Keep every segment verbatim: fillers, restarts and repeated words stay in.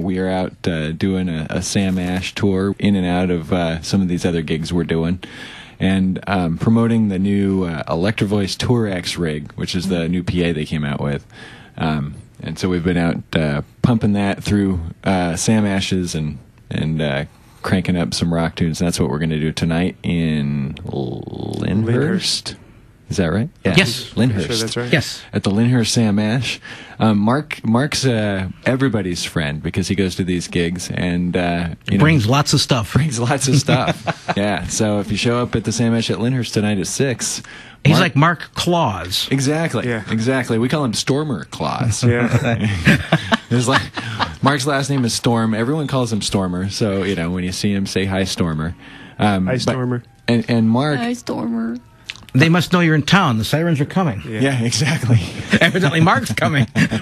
we are out uh, doing a, a Sam Ash tour in and out of uh, some of these other gigs we're doing. And um, promoting the new uh, Electrovoice Tour X rig, which is the new P A they came out with. Um, and so we've been out uh, pumping that through uh, Sam Ash's and and uh, cranking up some rock tunes. That's what we're going to do tonight in Lyndhurst. Lyndhurst. Is that right? Yeah. Yes. Lyndhurst. Sure, that's right. Yes. At the Lyndhurst Sam Ash. Um, Mark Mark's uh, everybody's friend because he goes to these gigs and uh, you know, Brings lots of stuff. brings lots of stuff. Yeah. So if you show up at the Sam Ash at Lyndhurst tonight at six, He's Mark- like Mark Claus. exactly, Yeah. exactly. We call him Stormer Claus. Yeah. There's like Mark's last name is Storm. Everyone calls him Stormer. So you know when you see him, say hi, Stormer. Um, Hi, but- Stormer. and and Mark. Hi, Stormer. They must know you're in town. The sirens are coming. Yeah, exactly. Evidently, Mark's coming.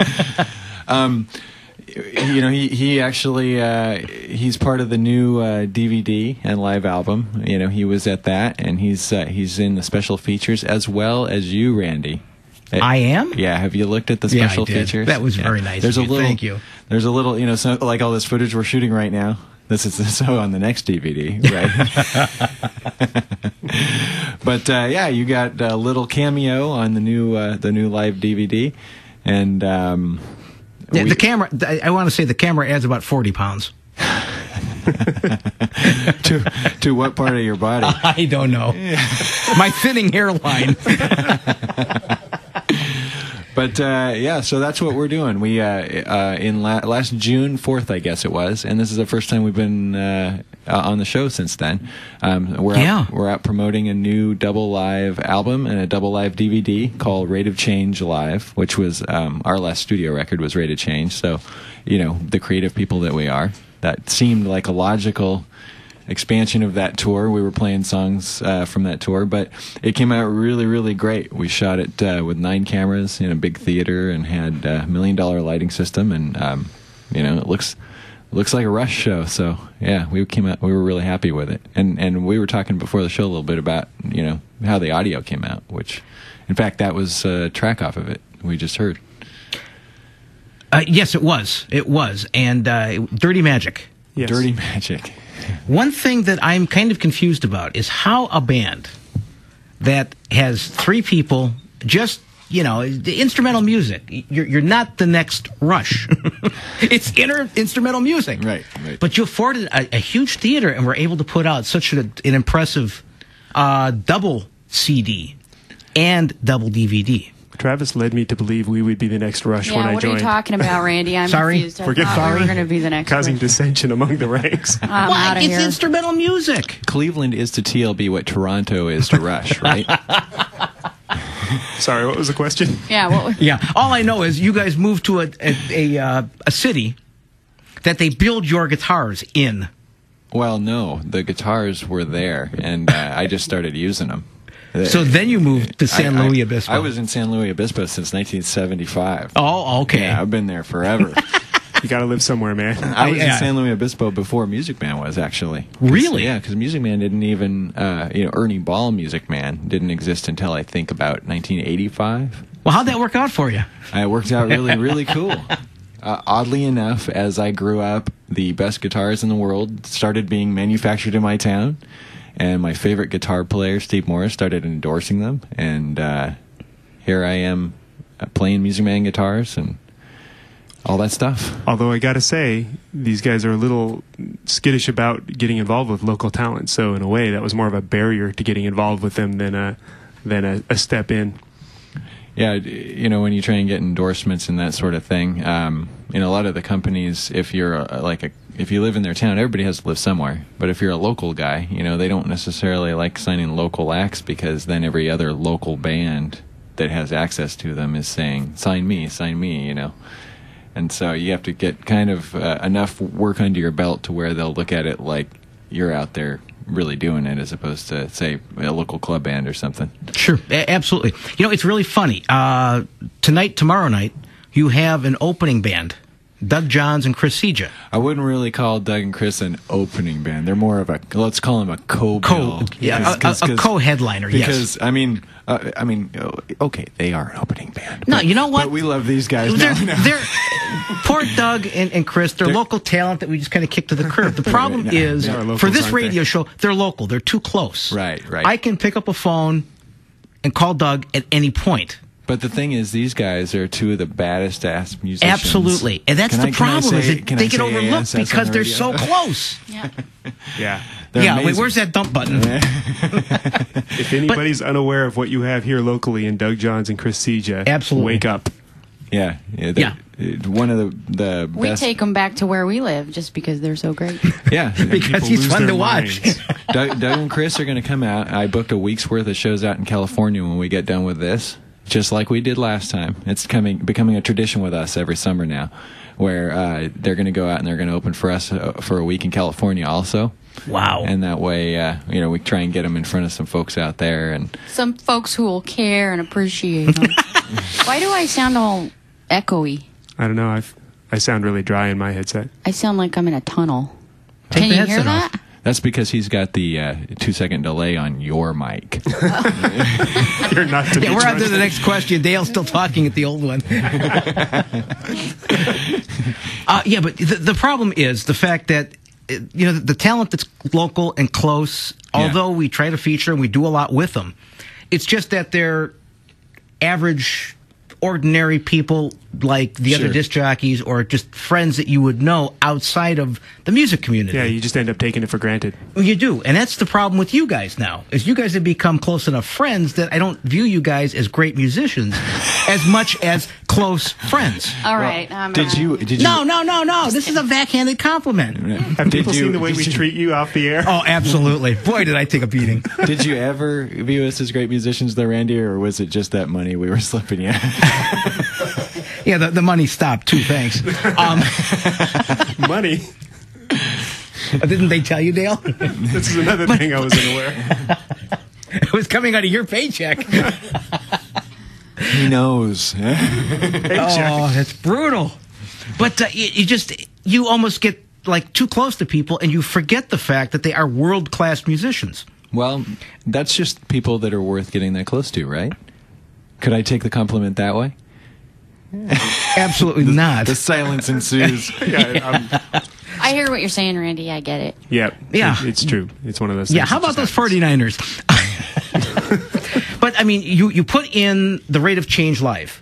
You know, he he actually uh, he's part of the new uh, D V D and live album. You know, he was at that, and he's uh, he's in the special features as well as you, Randy. Uh, I am? Yeah. Have you looked at the Yeah, I special did. features? That was Yeah. very nice There's of a you. little. Thank you. There's a little. You know, so, like all this footage we're shooting right now. This is so on the next D V D, right? But uh, yeah, you got a little cameo on the new uh, the new live D V D, and um, Yeah, we- the camera, I, I want to say the camera adds about forty pounds. to to what part of your body? I don't know. My thinning hairline. But uh, yeah, so that's what we're doing. We uh, uh, in la- last June fourth, I guess it was, and this is the first time we've been uh, uh, on the show since then. Um, we're Yeah. out, we're out promoting a new double live album and a double live D V D called Rate of Change Live, which was um, our last studio record was Rate of Change. So, you know, the creative people that we are, that seemed like a logical expansion of that tour. We were playing songs uh, from that tour, but it came out really, really great. We shot it uh, with nine cameras in a big theater and had a million dollar lighting system, and um, you know, it looks looks like a Rush show. So yeah, we came out. We were really happy with it, and and we were talking before the show a little bit about you know how the audio came out, which in fact that was a track off of it we just heard. Uh, yes, it was. It was. And uh, Dirty Magic. Yes. Dirty Magic. One thing that I'm kind of confused about is how a band that has three people, just, you know, the instrumental music, you're, you're not the next Rush. It's inter- instrumental music. Right, right. But you afforded a, a huge theater and were able to put out such a, an impressive uh, double C D and double D V D. Travis led me to believe we would be the next Rush Yeah, when I what are joined. you talking about, Randy? I'm Sorry? confused. I We're getting thought we sorry. were going to be the next Causing one. dissension among the ranks. I'm Well, out of it's here. instrumental music. Cleveland is to T L B what Toronto is to Rush, right? Sorry, what was the question? Yeah, what was, Yeah, all I know is you guys moved to a a, a, uh, a city that they build your guitars in. Well, no, the guitars were there, and uh, I just started using them. So then you moved to San I- I- Luis Obispo. I was in San Luis Obispo since nineteen seventy-five. Oh, okay. Yeah, I've been there forever. You got to live somewhere, man. I was yeah. in San Luis Obispo before Music Man was actually. Really? Yeah, because Music Man didn't even, uh, you know, Ernie Ball Music Man didn't exist until I think about nineteen eighty-five. Well, how'd that work out for you? Uh, It worked out really, really cool. Uh, oddly enough, as I grew up, the best guitars in the world started being manufactured in my town, and my favorite guitar player, Steve Morris, started endorsing them, and uh, here I am uh, playing Music Man guitars and all that stuff. Although I got to say, these guys are a little skittish about getting involved with local talent. So in a way, that was more of a barrier to getting involved with them than a than a, a step in. Yeah, d- you know, when you try and get endorsements and that sort of thing, um, you know, a lot of the companies, if you're a, like a, if you live in their town, everybody has to live somewhere. But if you're a local guy, you know, they don't necessarily like signing local acts because then every other local band that has access to them is saying, sign me, sign me, you know. And so you have to get kind of uh, enough work under your belt to where they'll look at it like you're out there really doing it as opposed to, say, a local club band or something. Sure, a- absolutely. You know, it's really funny. Uh, tonight, tomorrow night, you have an opening band Doug Johns and Chris Seja. I wouldn't really call Doug and Chris an opening band. They're more of a, let's call them a co-bill. Co, yeah, a, a, a co-headliner, yes. Because, I mean, uh, I mean, okay, they are an opening band. No, but, you know what? But we love these guys. They're, now. No. they're poor Doug and, and Chris. They're, They're- local talent that we just kind of kicked to the curb. The problem No, is, they are locals, for this aren't radio they? show, they're local. They're too close. Right, right. I can pick up a phone and call Doug at any point. But the thing is, these guys are two of the baddest ass musicians. Absolutely. And that's Can the I- can I problem, say- is that can they I get say overlooked A S S on because the they're radio? so close. Yeah. Yeah. They're yeah, wait, amazing. where's that dump button? If anybody's unaware of what you have here locally in Doug Johns and Chris Seja, Absolutely. wake up. Yeah, yeah. they're- uh, One of the the We best. take them back to where we live just because they're so great. yeah, Because People he's lose fun their to watch. minds. Doug, Doug and Chris are going to come out. I booked a week's worth of shows out in California when we get done with this, just like we did last time. It's coming, becoming a tradition with us every summer now, where uh, they're going to go out and they're going to open for us uh, for a week in California also. Wow. And that way, uh, you know, we try and get them in front of some folks out there. And Some folks who will care and appreciate them. Why do I sound all echoey? I don't know. I I sound really dry in my headset. I sound like I'm in a tunnel. Take Can the you hear headset off. that? that's because he's got the uh, two second delay on your mic. You're not to be Yeah, we're on to trusted. the next question. Dale's still talking at the old one. uh, yeah, but the, the problem is the fact that, uh, you know, the, the talent that's local and close, Yeah. although we try to feature and we do a lot with them, it's just that they're average, ordinary people like the Sure. other disc jockeys or just friends that you would know outside of the music community. Yeah, you just end up taking it for granted. You do, and that's the problem with you guys now. Is you guys have become close enough friends that I don't view you guys as great musicians as much as close friends. All right. I'm Did out. you? Did you? No, no, no, no. This is a backhanded compliment. Have Did people you- seen the way did we you- treat you off the air? Oh, absolutely. Boy, did I take a beating. Did you ever view us as great musicians, though, Randy, or was it just that money we were slipping you? Yeah, the, the money stopped too. Thanks. Um, Money. didn't they tell you, Dale? This is another thing I wasn't aware. It was coming out of your paycheck. He knows. Oh, that's brutal. But uh, you, you just, you almost get like too close to people and you forget the fact that they are world-class musicians. Well, that's just people that are worth getting that close to, right? Could I take the compliment that way? Absolutely not. The silence ensues. Yeah, um, I hear what you're saying, Randy. I get it. yeah, Yeah. it- it's true. It's one of those. Yeah, things how that about those just happens. forty-niners? But, I mean, you, you put in the Rate of Change live,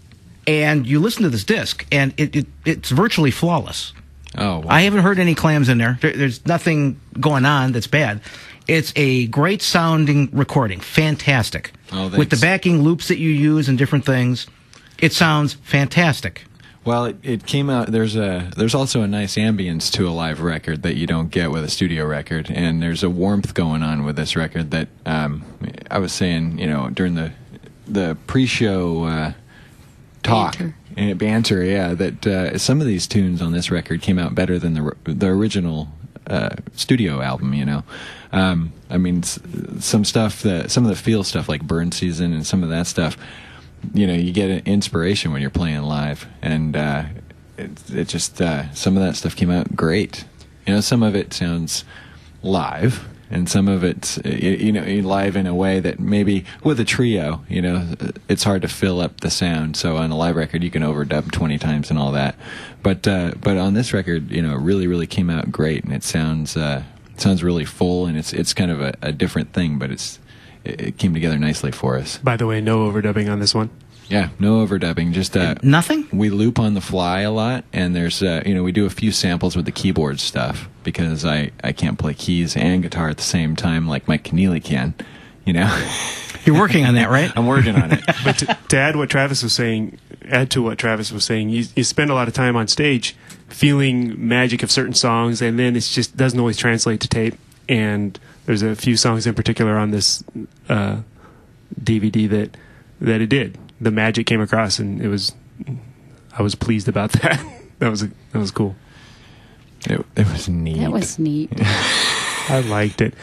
and you listen to this disc, and it, it it's virtually flawless. Oh, wow. I haven't heard any clams in there. there. There's nothing going on that's bad. It's a great sounding recording. Fantastic. Oh, With the thanks. backing loops that you use and different things, it sounds fantastic. Well, it, it came out. There's a there's also a nice ambience to a live record that you don't get with a studio record, and there's a warmth going on with this record that um, I was saying, you know, during the the pre-show uh, talk Banter. and banter, yeah, that uh, some of these tunes on this record came out better than the the original uh, studio album. You know, um, I mean, s- some stuff that some of the feel stuff like Burn Season and some of that stuff. You know, you get an inspiration when you're playing live, and uh, it, it just uh, some of that stuff came out great. You know, some of it sounds live, and some of it's y- you know live in a way that maybe with a trio, you know, it's hard to fill up the sound. So on a live record, you can overdub twenty times and all that. But uh, but on this record, you know, it really really came out great, and it sounds uh, it sounds really full, and it's it's kind of a, a different thing, but it's. It came together nicely for us. By the way, no overdubbing on this one. Yeah, no overdubbing. Just uh, Nothing? we loop on the fly a lot, and there's uh, you know we do a few samples with the keyboard stuff because I, I can't play keys and guitar at the same time like Mike Keneally can. You know, You're working on that, right? I'm working on it. But to, to add what Travis was saying, add to what Travis was saying, you, you spend a lot of time on stage feeling magic of certain songs, and then it just doesn't always translate to tape. And there's a few songs in particular on this uh, D V D that that it did. The magic came across, and it was I was pleased about that. that was a, that was cool. It, it was neat. That was neat. I liked it.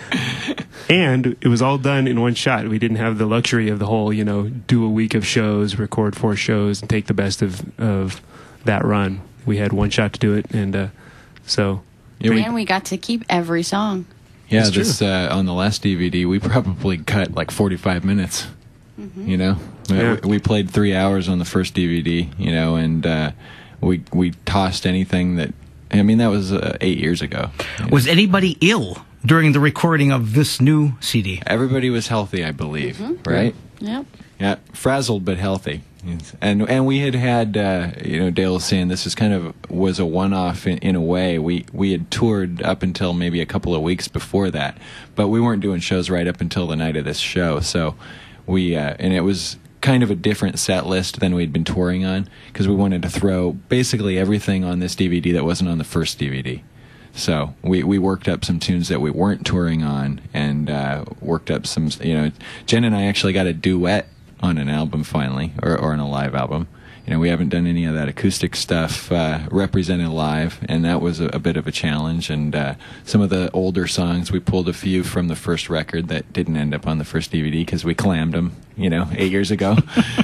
And it was all done in one shot. We didn't have the luxury of the whole, you know, do a week of shows, record four shows, and take the best of, of that run. we had one shot to do it, and uh, so Yeah, we- And we got to keep every song. Yeah, It's true. this uh, on the last D V D, we probably cut like forty-five minutes. You know, Yeah. we, we played three hours on the first D V D. You know, and uh, we we tossed anything that. I mean, that was uh, eight years ago. Was anybody ill during the recording of this new C D? Everybody was healthy, I believe. Right? Yep. Yeah, frazzled but healthy. And and we had had uh, you know, Dale was saying this is kind of was a one off in, in a way. We we had toured up until maybe a couple of weeks before that, but we weren't doing shows right up until the night of this show. So we uh, and it was kind of a different set list than we'd been touring on, because we wanted to throw basically everything on this D V D that wasn't on the first D V D. So we, we worked up some tunes that we weren't touring on, and uh, worked up some, you know, Jen and I actually got a duet on an album finally, or, or on a live album. You know, we haven't done any of that acoustic stuff uh, represented live, and that was a, a bit of a challenge. And uh, some of the older songs, we pulled a few from the first record that didn't end up on the first D V D because we clammed them, you know, eight years ago.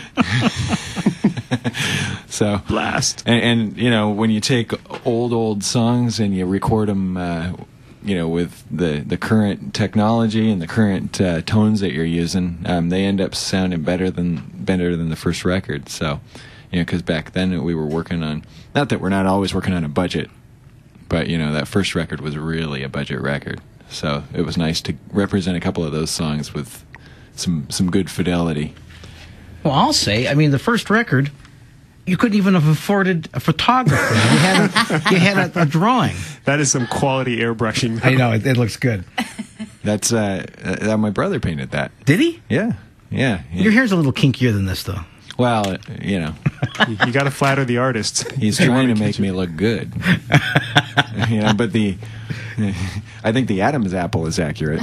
So blast. and, and you know, when you take old old songs and you record them, uh, you know, with the the current technology and the current uh, tones that you're using, um, they end up sounding better than better than the first record. So, you know, because back then we were working on, not that we're not always working on a budget, but you know, that first record was really a budget record. So it was nice to represent a couple of those songs with some some good fidelity. Well, I'll say, I mean, the first record, you couldn't even have afforded a photographer. You had a, you had a, a drawing. That is some quality airbrushing. I know, it, it looks good. That's uh, uh, my brother painted that. Did he? Yeah, yeah. yeah. Your hair's a little kinkier than this, though. Well, you know, you you got to flatter the artist. he's trying to make me look good. You know, but the I think the Adam's apple is accurate.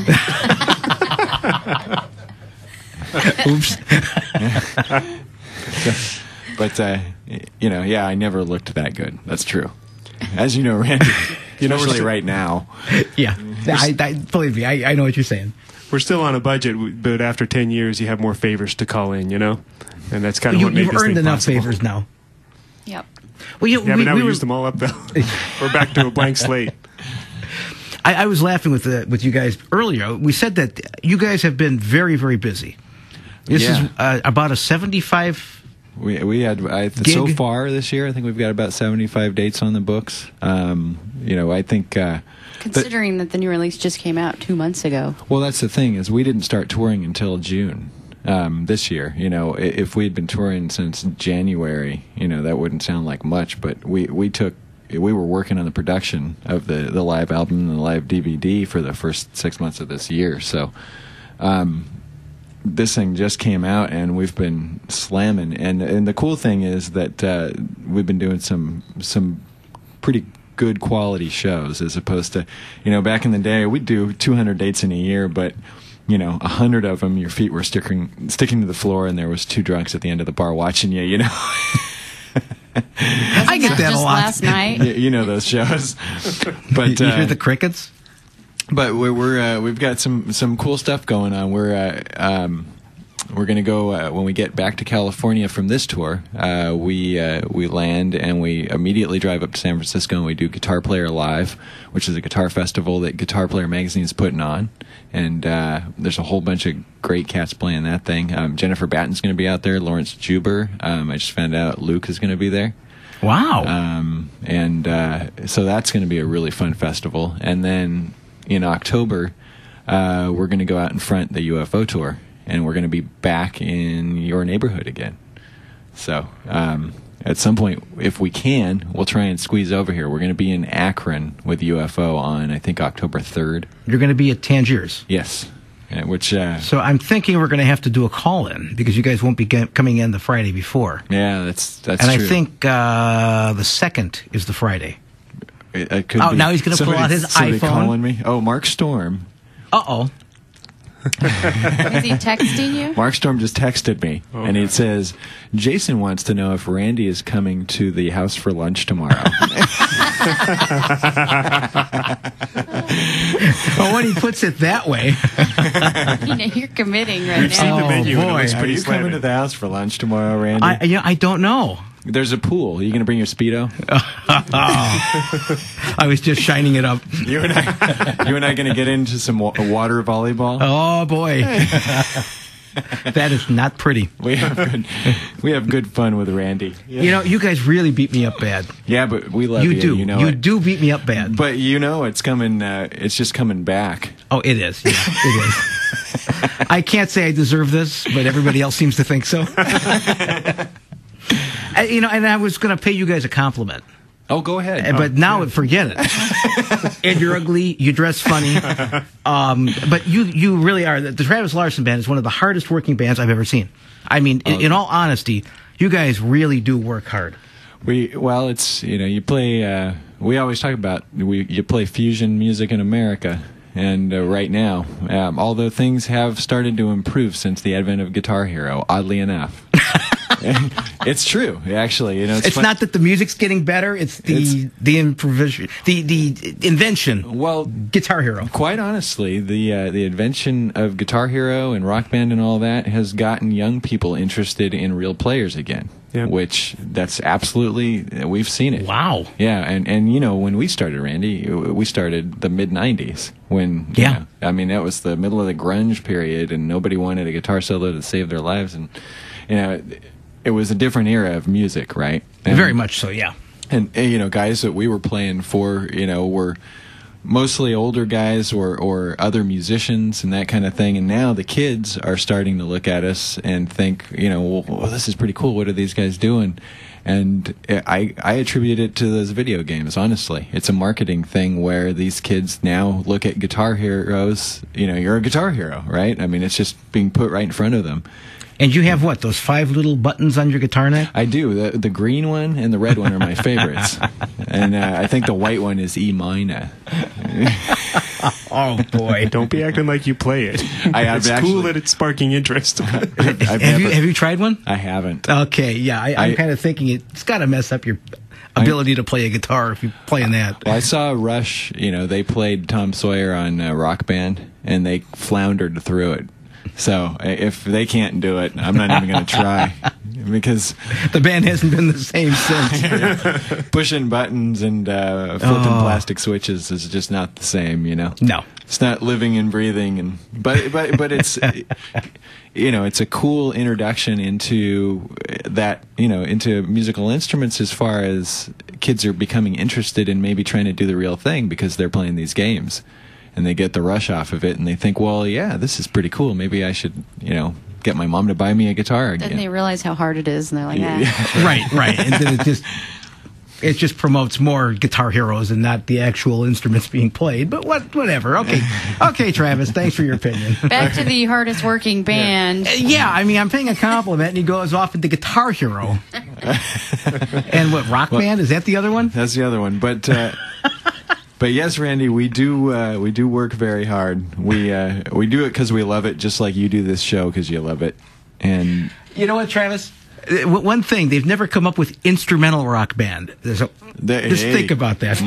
Oops. But uh, you know, yeah, I never looked that good. That's true. As you know, Randy, You know, we're especially still- right now. Yeah. I, I, believe me, I, I know what you're saying. We're still on a budget, but after ten years, you have more favors to call in, you know? And that's kind of You, what made you've this earned thing enough possible. favors now. Yep. Well, you, Yeah, we, but now we we, were, used them all up, though. We're back to a blank slate. I, I was laughing with the, with you guys earlier. We said that you guys have been very, very busy. This Yeah. is uh, about a seventy-five. We we had I, so Gig. far this year. I think we've got about seventy-five dates on the books. Um, you know, I think. Uh, Considering that the new release just came out two months ago. Well, that's the thing, is we didn't start touring until June um, this year. You know, i- if we had been touring since January, you know, that wouldn't sound like much. But we, we took we were working on the production of the, the live album and the live D V D for the first six months of this year. So um, this thing just came out, and we've been slamming. And and the cool thing is that uh, we've been doing some some pretty good quality shows, as opposed to, you know, back in the day we'd do two hundred dates in a year, but you know, a hundred of them your feet were sticking sticking to the floor, and there was two drunks at the end of the bar watching you. You know, I get Not that a just lot. last night. you, you know those shows. But you uh, hear the crickets? but we're, we're uh, we've got some some cool stuff going on. We're uh, um, we're going to go uh, when we get back to California from this tour. Uh, we uh, we land and we immediately drive up to San Francisco, and we do Guitar Player Live, which is a guitar festival that Guitar Player Magazine is putting on. And uh, there's a whole bunch of great cats playing that thing. Um, Jennifer Batten's going to be out there. Lawrence Juber. Um, I just found out Luke is going to be there. Wow. Um, and uh, so that's going to be a really fun festival. And then in October, uh, we're going to go out and front the U F O tour, and we're going to be back in your neighborhood again. So um, at some point, if we can, we'll try and squeeze over here. We're going to be in Akron with U F O on, I think, October third. You're going to be at Tangiers. Yes. Uh, which, uh, So I'm thinking we're going to have to do a call-in because you guys won't be get, coming in the Friday before. yeah, that's that's and true. I think uh, the second is the Friday. It, it could Oh, be now he's gonna pull somebody- out his somebody iPhone. calling me. Oh, Mark Storm. Uh-oh. Is he texting you? Mark Storm just texted me, Oh, and God. it says, Jason wants to know if Randy is coming to the house for lunch tomorrow. Well, when he puts it that way. You know, you're committing right We've seen now. the Oh, menu, and it boy. looks Are pretty you coming slanted. to the house for lunch tomorrow, Randy? I, yeah, I don't know. There's a pool. Are you going to bring your Speedo? I was just shining it up. You and I, you and I going to get into some wa- water volleyball? Oh, boy. That is not pretty. We have good, we have good fun with Randy. Yeah. You know, you guys really beat me up bad. Yeah, but we love you. You do. You know you it. do beat me up bad. But you know it's coming. Uh, it's just coming back. Oh, it is. Yeah, it is. I can't say I deserve this, but everybody else seems to think so. I, you know, and I was going to pay you guys a compliment. Oh, go ahead. Uh, But oh, now, yeah. forget it. And you're ugly. You dress funny. Um, but you, you really are. The Travis Larson Band is one of the hardest working bands I've ever seen. I mean, in, in all honesty, you guys really do work hard. We well, it's you know you play. Uh, we always talk about we you play fusion music in America, and uh, right now, um, although things have started to improve since the advent of Guitar Hero, oddly enough. It's true, actually. You know, it's, It's fun- not that the music's getting better. It's the It's- the improvisation, the the invention. well. Guitar Hero. Quite honestly, the uh, the invention of Guitar Hero and Rock Band and all that has gotten young people interested in real players again. Yeah. Which that's absolutely we've seen it. Wow. Yeah, and and you know when we started, Randy, we started the mid nineties when you Yeah. know, I mean that was the middle of the grunge period, and nobody wanted a guitar solo to save their lives, and you know it, it was a different era of music, right? And, Very much so. Yeah. And, and you know, guys that we were playing for, you know, were mostly older guys or or other musicians and that kind of thing. And now the kids are starting to look at us and think, you know, well, well this is pretty cool. What are these guys doing? And I I attribute it to those video games. Honestly, it's a marketing thing where these kids now look at Guitar Heroes. You know, you're a guitar hero, right? I mean, it's just being put right in front of them. And you have what? Those five little buttons on your guitar neck? I do. The the green one and the red one are my favorites, and uh, I think the white one is E minor. Oh boy! Don't be acting like you play it. I have it's actually- cool that it's sparking interest. I've have never, you have you tried one? I haven't. Okay, yeah. I, I'm I- kind of thinking it's got to mess up your ability to play a guitar if you're playing that. Well, I saw Rush. You know, they played Tom Sawyer on uh, Rock Band, and they floundered through it. So i- if they can't do it, I'm not even going to try because The band hasn't been the same since. pushing buttons and uh, flipping Oh. plastic switches is just not the same. You know. No. It's not living and breathing, and but but but it's you know it's a cool introduction into that you know into musical instruments as far as kids are becoming interested in maybe trying to do the real thing because they're playing these games, and they get the rush off of it, and they think, well, yeah, this is pretty cool. Maybe I should you know get my mom to buy me a guitar again. Then they realize how hard it is, and they're like, ah. Right, right. And then it just it just promotes more Guitar Heroes and not the actual instruments being played. But what, whatever. Okay, okay, Travis. Thanks for your opinion. Back to the hardest working band. Uh, Yeah, I mean, I'm paying a compliment, and he goes off into Guitar Hero. And what, Rock Band? Is that the other one? That's the other one, but. Uh, But yes, Randy, we do uh, we do work very hard. We uh, we do it because we love it, just like you do this show because you love it. And You know what, Travis? Uh, w- One thing, they've never come up with instrumental rock band. There's a, They- just hey. think about that.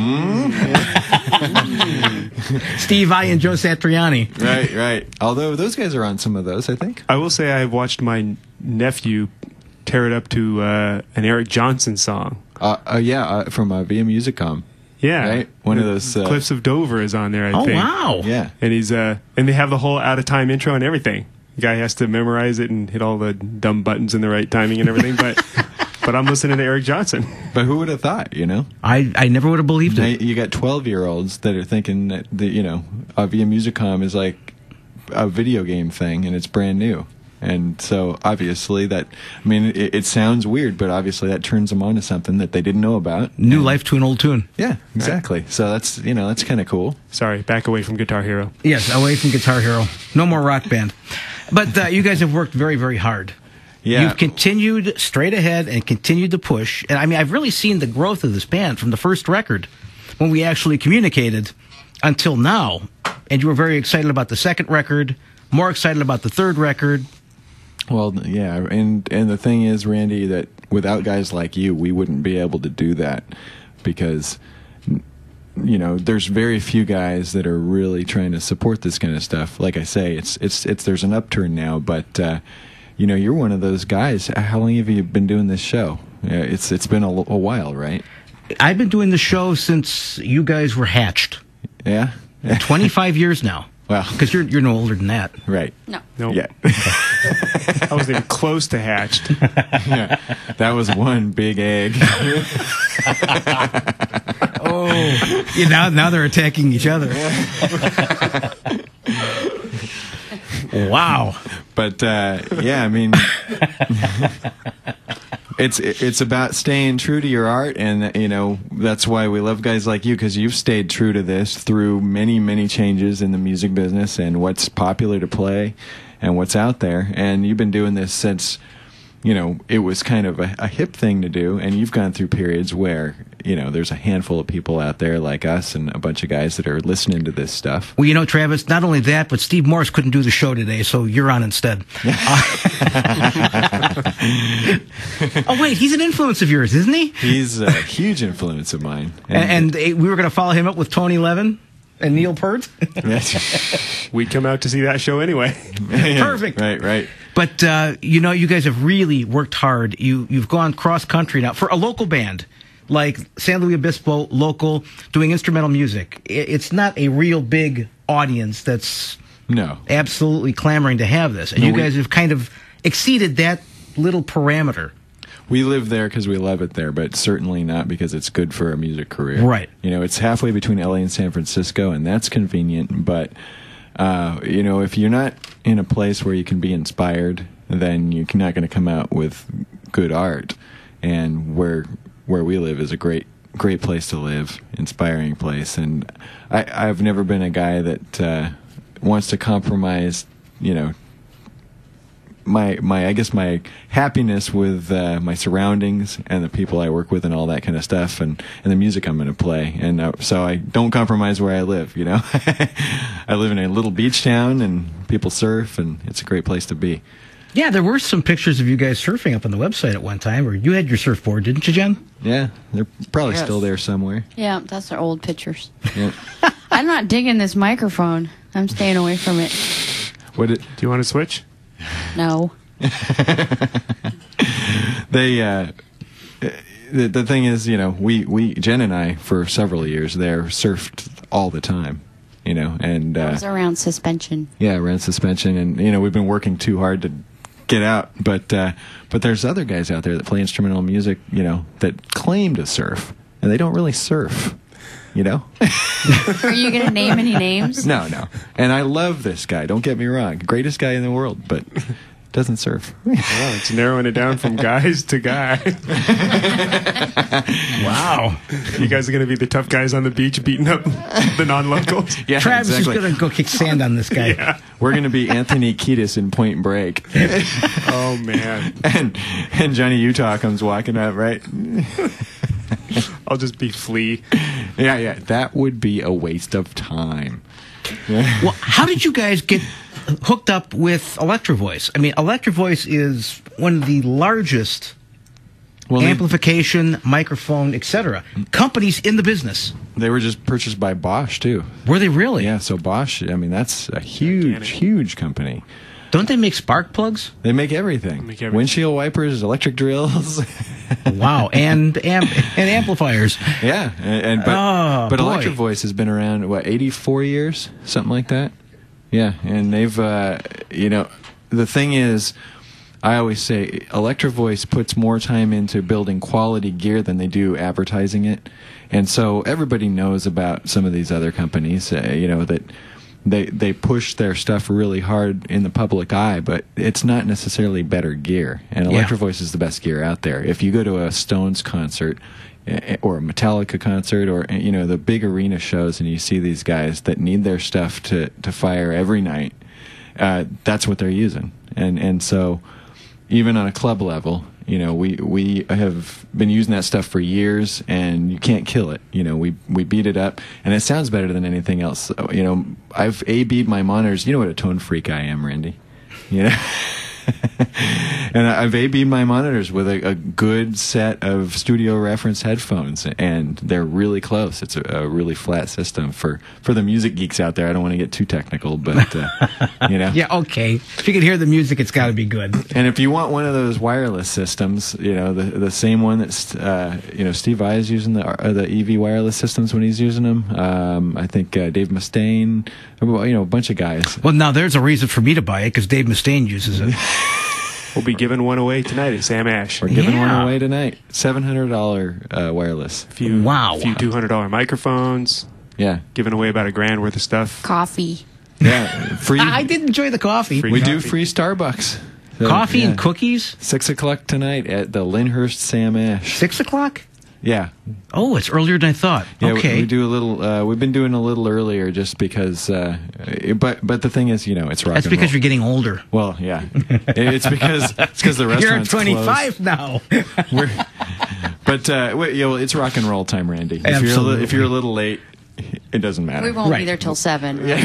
Steve Vai and Joe Satriani. right, right. Although those guys are on some of those, I think. I will say I watched my nephew tear it up to uh, an Eric Johnson song. Uh, uh, yeah, uh, from uh, Via Musicom. Yeah, Right? One of those, uh, Cliffs of Dover is on there. I Oh, think. wow. Yeah. And he's uh, and they have the whole out of time intro and everything. The guy has to memorize it and hit all the dumb buttons in the right timing and everything. But but I'm listening to Eric Johnson. But who would have thought, you know? I, I never would have believed Now, it. you got twelve-year-olds that are thinking that, the, you know, uh, Via Musicom is like a video game thing and it's brand new. And so, obviously, that, I mean, it, it sounds weird, but obviously that turns them on to something that they didn't know about. New And- life to an old tune. Yeah, exactly. So that's, you know, that's kind of cool. Sorry, back away from Guitar Hero. Yes, away from Guitar Hero. No more rock band. But uh, you guys have worked very, very hard. Yeah. You've continued straight ahead and continued to push. And I mean, I've really seen the growth of this band from the first record when we actually communicated until now. And you were very excited about the second record, more excited about the third record. Well, yeah, and and the thing is, Randy, that without guys like you, we wouldn't be able to do that because, you know, there's very few guys that are really trying to support this kind of stuff. Like I say, it's it's it's there's an upturn now, but uh, you know, you're one of those guys. How long have you been doing this show? yeah, it's it's been a, l- a while, right? I've been doing the show since you guys were hatched. Yeah. twenty-five years now. Wow. Because you're, you're no older than that. Right. No. Nope. Yeah. I wasn't even close to hatched. Yeah. That was one big egg. Oh. Yeah, now, now they're attacking each other. Wow. But uh, yeah, I mean, it's it's about staying true to your art, and you know that's why we love guys like you, because you've stayed true to this through many many changes in the music business and what's popular to play and what's out there, and you've been doing this since, you know, it was kind of a, a hip thing to do, and you've gone through periods where, you know, there's a handful of people out there like us and a bunch of guys that are listening to this stuff. Well, you know, Travis, not only that, but Steve Morris couldn't do the show today, so you're on instead. Uh, oh, wait, he's an influence of yours, isn't he? He's a huge influence of mine. And, and uh, we were going to follow him up with Tony Levin and Neil Peart. We'd come out to see that show anyway. Perfect. Right, right. But, uh, you know, you guys have really worked hard. You, you've gone cross-country now. For a local band like San Luis Obispo, local, doing instrumental music, it's not a real big audience that's No. absolutely clamoring to have this. And No, you we- guys have kind of exceeded that little parameter. We live there because we love it there, but certainly not because it's good for a music career. Right. You know, it's halfway between L A and San Francisco, and that's convenient. But, uh, you know, if you're not in a place where you can be inspired, then you're not going to come out with good art. And where where we live is a great great place to live, inspiring place. And I, I've never been a guy that uh, wants to compromise, you know, my my I guess my happiness with uh, my surroundings and the people I work with and all that kind of stuff, and, and the music I'm going to play, and uh, so I don't compromise where I live. You know, I live in a little beach town, and people surf, and it's a great place to be. Yeah, there were some pictures of you guys surfing up on the website at one time, or you had your surfboard, didn't you, Jen? Yeah, they're probably Yes. still there somewhere. Yeah, that's our old pictures. Yeah. I'm not digging this microphone. I'm staying away from it. What it, Do you want to switch? No. they uh, the the thing is, you know, we we Jen and I for several years there surfed all the time. You know, and It uh, was around suspension. yeah, around suspension, and you know we've been working too hard to get out, but uh, but there's other guys out there that play instrumental music, you know, that claim to surf, and they don't really surf, you know. Are you going to name any names? No, no. And I love this guy. Don't get me wrong, greatest guy in the world, but doesn't surf. Wow, it's narrowing it down from guys to guy. Wow. You guys are going to be the tough guys on the beach beating up the non-locals. Yeah, Travis exactly. is going to go kick sand on this guy. Yeah. We're gonna be Anthony Kiedis in Point Break, Oh, man. and and Johnny Utah comes walking up, right? I'll just be Flea. Yeah, yeah. That would be a waste of time. Well, how did you guys get hooked up with Electro Voice? I mean, Electro Voice is one of the largest Well, they- amplification, microphone, et cetera companies in the business. They were just purchased by Bosch too. Were they really? Yeah, so Bosch, I mean, that's a huge, Gigantic. huge company. Don't they make spark plugs? They make everything. Make everything. Windshield wipers, electric drills. Wow, and amp- and amplifiers. Yeah, and, and but Oh, but boy. Electro Voice has been around what eighty-four years, something like that. Yeah, and they've uh, you know, the thing is, I always say Electro Voice puts more time into building quality gear than they do advertising it, and so everybody knows about some of these other companies. Uh, you know that. They they push their stuff really hard in the public eye, but it's not necessarily better gear. And Yeah. Electro Voice is the best gear out there. If you go to a Stones concert eh, or a Metallica concert, or eh, you know the big arena shows, and you see these guys that need their stuff to, to fire every night, uh, that's what they're using. And and so even on a club level, you know, we we have been using that stuff for years, and you can't kill it. You know, we we beat it up, and it sounds better than anything else. So, you know, I've A B'd my monitors. You know what a tone freak I am, Randy. You know. and I've A B'd my monitors with a, a good set of studio reference headphones, and they're really close. It's a, a really flat system for, for the music geeks out there. I don't want to get too technical, but uh, you know. Yeah, okay. If you can hear the music, it's got to be good. And if you want one of those wireless systems, you know, the the same one that uh, you know Steve Vai is using, the uh, the E V wireless systems when he's using them. Um, I think uh, Dave Mustaine, you know, a bunch of guys. Well, now there's a reason for me to buy it because Dave Mustaine uses it. We'll be giving one away tonight at Sam Ash. We're giving Yeah. one away tonight. Seven hundred dollar uh, wireless. A few, Wow. a few two hundred dollar microphones. Yeah, Giving away about a grand worth of stuff. Coffee. yeah. Free. I did enjoy the coffee. Free we do coffee. free Starbucks. So, Coffee yeah. and cookies? Six o'clock tonight at the Lyndhurst Sam Ash. Six o'clock? Yeah, Oh, it's earlier than I thought. yeah. we- Okay. We, do a little. Uh, we've been doing a little earlier just because. Uh, but but the thing is, you know, it's rock That's and because roll. you're getting older. Well, yeah. It's because it's because the You're restaurant's twenty-five closed. now. We're, but uh, wait, yeah, well, it's rock and roll time, Randy. If you're a Absolutely. li- if you're a little late, it doesn't matter. We won't Right. be there till seven. Okay.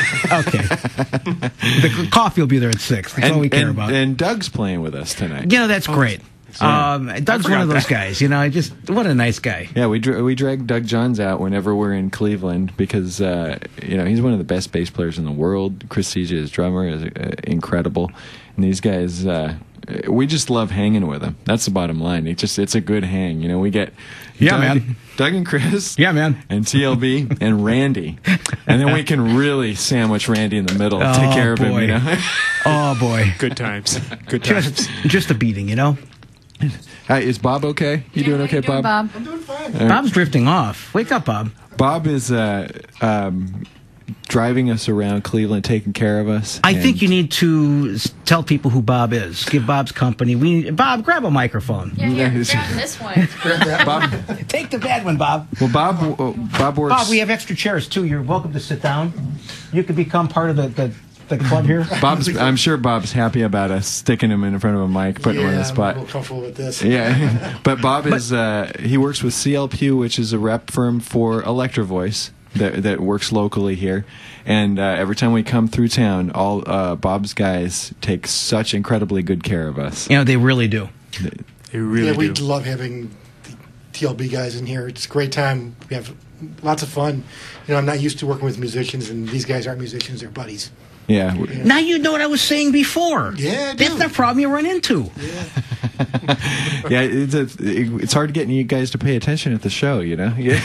The coffee will be there at six. That's and, all we care and, about. and Doug's playing with us tonight. You know, that's great. Yeah. Um, Doug's one of those guys. You know, I just what a nice guy. Yeah, we dra- we drag Doug Johns out whenever we're in Cleveland because uh, you know he's one of the best bass players in the world. Chris Seja, his drummer, is uh, incredible, and these guys. Uh, we just love hanging with them. That's the bottom line. It just it's a good hang. You know, we get Yeah, Doug, man. Doug and Chris. Yeah, man. And T L B and Randy, and then we can really sandwich Randy in the middle, Oh, take care of him. boy. You know. Oh boy, Good times. Good times. just just a beating. You know, Hi, is Bob okay? You doing How okay, you doing, Bob? I'm doing fine. Bob's drifting off. Wake up, Bob. Bob is uh, um, driving us around Cleveland, taking care of us. I and- think you need to s- tell people who Bob is. Give Bob's company. We Bob, grab a microphone. Yeah, here, Nice. grab this one. Bob. Take the bad one, Bob. Well, Bob. Uh, Bob works. Bob, we have extra chairs too. You're welcome to sit down. You can become part of the the, the club here. Bob's. I'm sure Bob's happy about us sticking him in front of a mic, putting him on the I'm a spot. little comfortable with this. Yeah, but Bob is. Uh, he works with C L P, which is a rep firm for Electro Voice that that works locally here. And uh, every time we come through town, all uh, Bob's guys take such incredibly good care of us. You know, they really do. They really yeah, we do. love having the T L B guys in here. It's a great time. We have lots of fun. You know, I'm not used to working with musicians, and these guys aren't musicians; they're buddies. Yeah. we- Now you know what I was saying before. Yeah, I That's do. the problem you run into. Yeah, it's, a, it's hard getting you guys to pay attention at the show, you know? Yeah.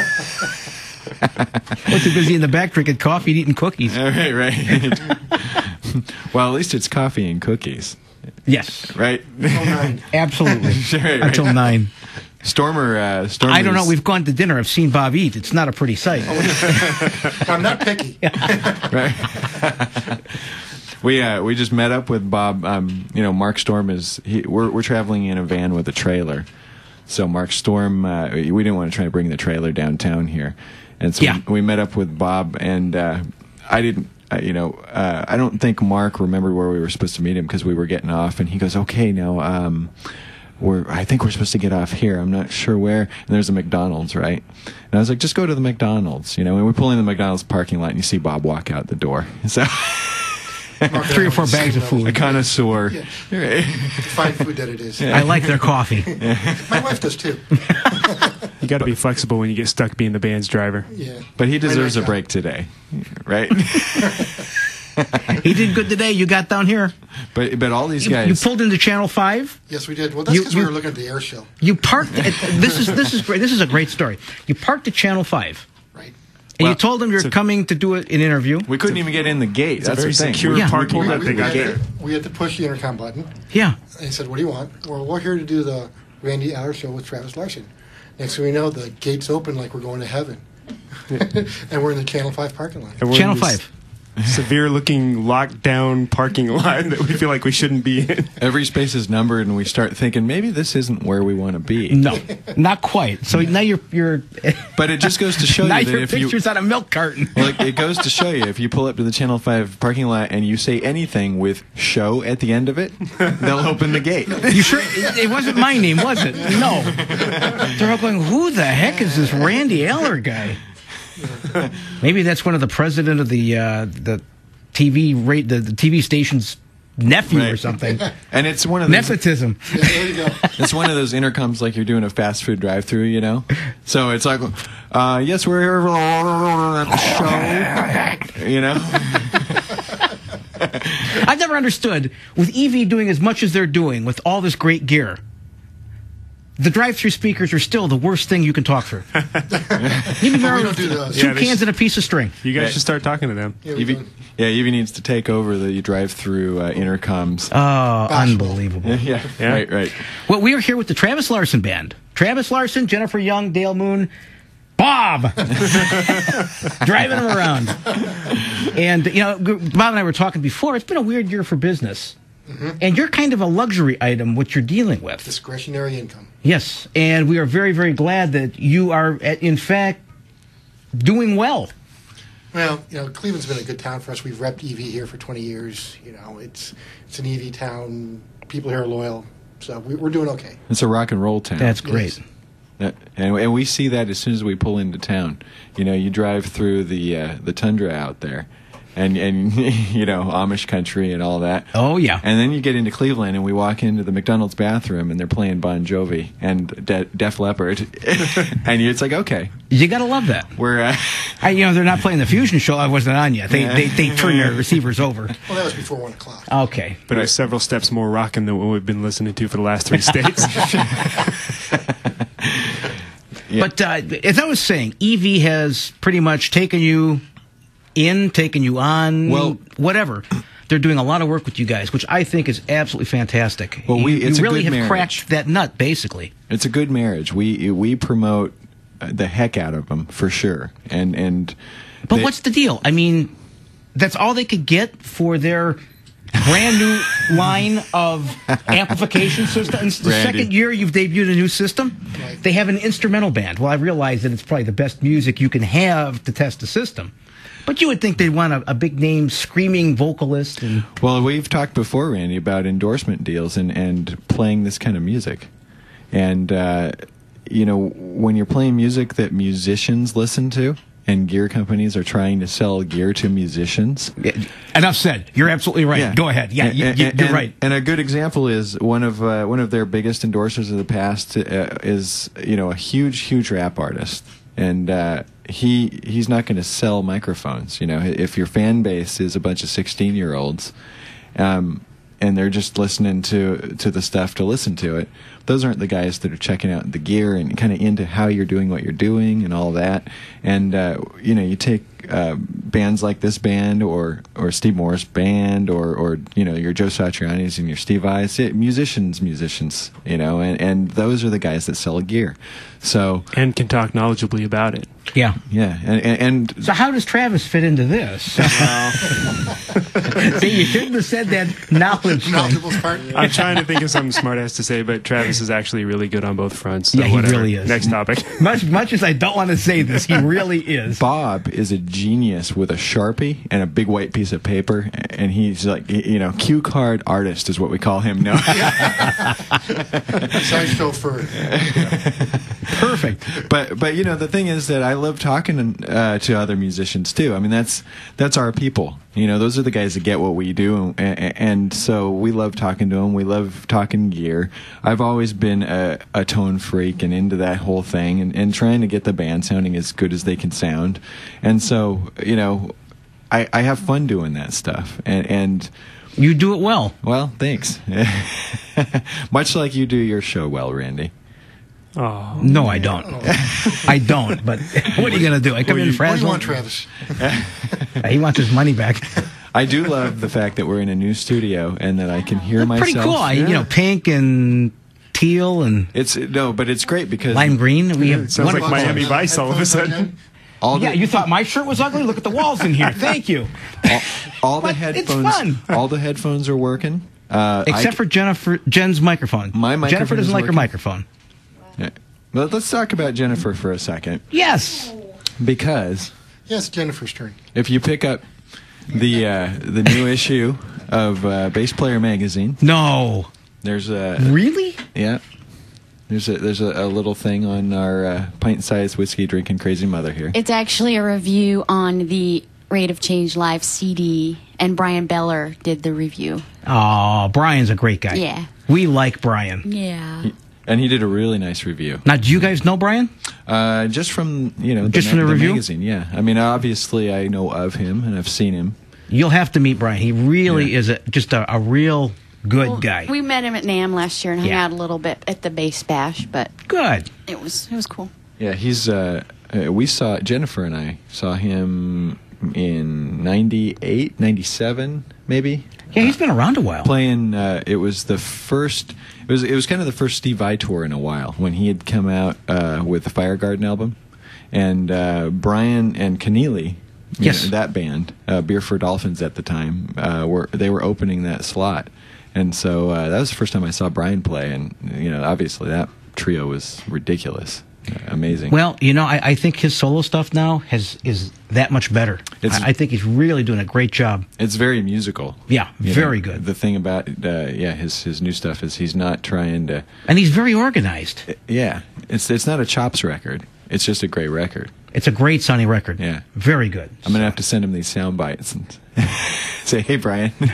We're too busy in the back drinking coffee and eating cookies. All right, right. Well, at least it's coffee and cookies, Yes, right? Oh, nine. absolutely. Right, right. Until nine. Stormer, uh, Stormer. I don't know. We've gone to dinner. I've seen Bob eat. It's not a pretty sight. I'm not picky. Right. we uh, we just met up with Bob. Um, you know, Mark Storm is. He, we're we're traveling in a van with a trailer, so Mark Storm. Uh, we didn't want to try to bring the trailer downtown here, and so Yeah. we, we met up with Bob, and uh, I didn't. Uh, you know, uh, I don't think Mark remembered where we were supposed to meet him because we were getting off, and he goes, "Okay, now." Um, We're, I think we're supposed to get off here. I'm not sure where. And there's a McDonald's, right? And I was like, just go to the McDonald's, you know. And we pull in the McDonald's parking lot, and you see Bob walk out the door. So, Three or four bags of a food. connoisseur. Yeah. Right. The fine food that it is. I like their coffee. My wife does too. You got to be flexible when you get stuck being the band's driver. Yeah. But he deserves My a nice break today, right? He did good today. You got down here. but but all these You, guys. you pulled into Channel Five. Yes, we did. Well, that's You- because we you- were looking at the air show, You parked. At, this is this is great. This is a great story. You parked at Channel Five, right? and Well, you told them you're it's a- coming to do an interview. we couldn't even get in the gate. It's a That's very the thing. secure We- Yeah. parking we lot pulled they we, got had there. to, we had to push the intercom button. Yeah. And he said, "What do you want?" Well, we're here to do the Randy Aller show with Travis Larson. Next thing we know, the gates open like we're going to heaven, and we're in the Channel Five parking lot. And we're in Channel this Five. Severe-looking locked-down parking lot that we feel like we shouldn't be in. Every space is numbered, and we start thinking maybe this isn't where we want to be. No, not quite. So now you're you're But it just goes to show now you that your if you picture's on a milk carton. Well, it, it goes to show you if you pull up to the Channel five parking lot and you say anything with show at the end of it, they'll open the gate. You sure it, it wasn't my name, was it? No. They're all going, who the heck is this Randy Eller guy? Maybe that's one of the president of the uh, the T V rate the, the T V station's nephew or Right. something. And it's one of those, Nepotism. Yeah, there you go. it's one of those intercoms like you're doing a fast food drive-through, you know. So it's like, uh, yes, we're here at the show, you know. I've never understood, with E V doing as much as they're doing, with all this great gear, the drive-through speakers are still the worst thing you can talk through. Even we don't do those. two Yeah, they cans should- and a piece of string. You guys Yeah. should start talking to them. Yeah, we Evie, don't. yeah, Evie needs to take over the drive-through uh, intercoms. Oh, Bashful. unbelievable. yeah, Yeah. right, right. Well, we are here with the Travis Larson Band. Travis Larson, Jennifer Young, Dale Moon, Bob! Driving them around. And, you know, Bob and I were talking before, it's been a weird year for business. Mm-hmm. And you're kind of a luxury item, what you're dealing with. Discretionary income. Yes, and we are very, very glad that you are, uh, in fact, doing well. Well, you know, Cleveland's been a good town for us. We've repped E V here for twenty years. You know, it's it's an E V town. People here are loyal, so we, we're doing okay. It's a rock and roll town. That's great. Yes. Uh, and, and we see that as soon as we pull into town. You know, you drive through the uh, the tundra out there, and and you know, Amish country and all that. Oh, yeah. And then you get into Cleveland, and we walk into the McDonald's bathroom, and they're playing Bon Jovi and De- Def Leppard, and it's like, okay, You got to love that. we're uh, I, you know, they're not playing the Fusion show. I wasn't on yet. They, they, they turn their receivers over. Well, that was before one o'clock. Okay. But it was several steps more rocking than what we've been listening to for the last three states. Yeah. But uh, as I was saying, E V has pretty much taken you in, taken you on, Well- whatever. They're doing a lot of work with you guys, which I think is absolutely fantastic. Well, we- you, it's a you really good have marriage. cracked that nut, basically. it's a good marriage. We we promote uh, the heck out of them for sure, and and. But they- what's the deal? I mean, that's all they could get for their brand new line of amplification system. It's the Randy. second year you've debuted a new system. Right. They have an instrumental band. Well, I realize that it's probably the best music you can have to test the system. But you would think they'd want a, a big name screaming vocalist. And Well, we've talked before, Randy, about endorsement deals and, and playing this kind of music. And, uh, you know, when you're playing music that musicians listen to, and gear companies are trying to sell gear to musicians. enough said. You're absolutely right. Yeah. Go ahead. Yeah, And- you, and- you, you're and- right. And a good example is one of uh, one of their biggest endorsers of the past uh, is you know a huge, huge rap artist, and uh, he he's not going to sell microphones. You know, if your fan base is a bunch of sixteen year olds, um, and they're just listening to to the stuff to listen to it. Those aren't the guys that are checking out the gear and kind of into how you're doing what you're doing and all that. And uh, you know, you take uh, bands like this band or or Steve Morris band or or you know your Joe Satriani's and your Steve Vais, it, musicians, musicians, you know, and and those are the guys that sell gear. So And can talk knowledgeably about it. Yeah. yeah, and and, and So how does Travis fit into this? See, you shouldn't have said that knowledge thing. Knowledgeable part. I'm trying to think of something smart ass to say, but Travis is actually really good on both fronts. So Yeah, he whatever. really is. Next topic. Much, much as I don't want to say this, he really is. Bob is a genius with a Sharpie and a big white piece of paper, and he's like, you know, cue card artist is what we call him. No, Side chauffeur. Perfect. but but you know, the thing is that I love talking uh, to other musicians too. I mean, that's that's our people. You know, those are the guys that get what we do, and, and so we love talking to them. We love talking gear. I've always been a, a tone freak and into that whole thing, and, and trying to get the band sounding as good as they can sound. And so, you know, I, I have fun doing that stuff, and and. You do it well. Well, thanks. Much like you do your show well, Randy. Oh, No, I don't. I don't. But what are you going to do? I come in What do you frazzled. want, Travis? He wants his money back. I do love the fact that we're in a new studio and that I can hear myself. Pretty cool. I, You know, pink and teal and It's no, but it's great because lime green. We have sounds like wonderful- Miami Vice all of a sudden. all the Yeah, you thought my shirt was ugly? Look at the walls in here. Thank you. all, all the But it's headphones, fun. all the headphones are working. Uh, Except I, for Jennifer, Jen's microphone. My Jennifer microphone doesn't is like her working. microphone. Yeah. Well, let's talk about Jennifer for a second Yes. because Yes, Jennifer's turn. if you pick up the uh, the new issue of uh, Bass Player magazine, No. there's a Really? yeah. There's a there's a, a little thing on our uh, pint-sized whiskey drinking crazy mother here. It's actually a review on the Rate of Change Live C D and Brian Beller did the review. Oh, Brian's a great guy. Yeah. We like Brian. Yeah. He, and he did a really nice review. Now, do you guys know Brian? Uh, just from, you know, Just from the review? magazine, yeah. I mean, obviously I know of him and I've seen him. You'll have to meet Brian. He really Yeah. is a, just a, a real good Well, guy. We met him at NAMM last year and hung Yeah. out a little bit at the Bass Bash, but Good. it was it was cool. Yeah, he's, uh, uh, we saw, Jennifer and I saw him in ninety-eight, ninety-seven, maybe. Yeah, he's been around a while. Playing, uh, it was the first, it was it was kind of the first Steve Vai tour in a while when he had come out uh, with the Fire Garden album. And uh, Brian and Keneally, you Yes. know, that band, uh, Beer for Dolphins at the time, uh, were they were opening that slot. And so uh, that was the first time I saw Brian play. And, you know, obviously that trio was ridiculous. Uh, amazing. Well, you know, I, I think his solo stuff now has is that much better. It's- I, I think he's really doing a great job. It's very musical. Yeah, You very know, good. The thing about uh, yeah his his new stuff is he's not trying to And he's very organized. yeah it's it's not a chops record. It's just a great record. It's a great sounding record. Yeah. Very good. I'm gonna have to send him these sound bites and say, hey Brian. In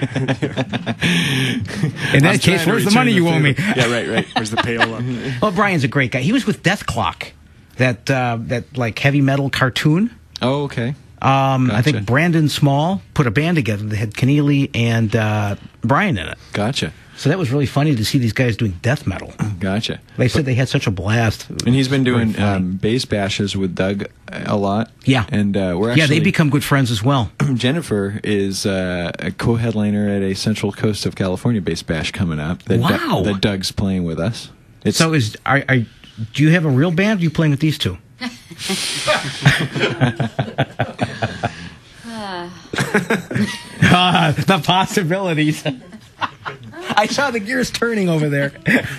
that case, where's the money you owe me? Yeah, right, right. Where's the payola? Well, Brian's a great guy. He was with Death Clock, that uh, that like heavy metal cartoon. Oh, okay. Um, I think Gotcha. Brandon Small put a band together that had Keneally and uh, Brian in it. Gotcha. So that was really funny to see these guys doing death metal. Gotcha. They said they had such a blast. And he's been doing Very funny. um, bass bashes with Doug a lot. Yeah. And uh, we're actually yeah, they become good friends as well. Jennifer is uh, a co-headliner at a Central Coast of California bass bash coming up. That Doug- Wow. that Doug's playing with us. It's, So is are, are do you have a real band? Or are you playing with these two? Ah, the possibilities. I saw the gears turning over there.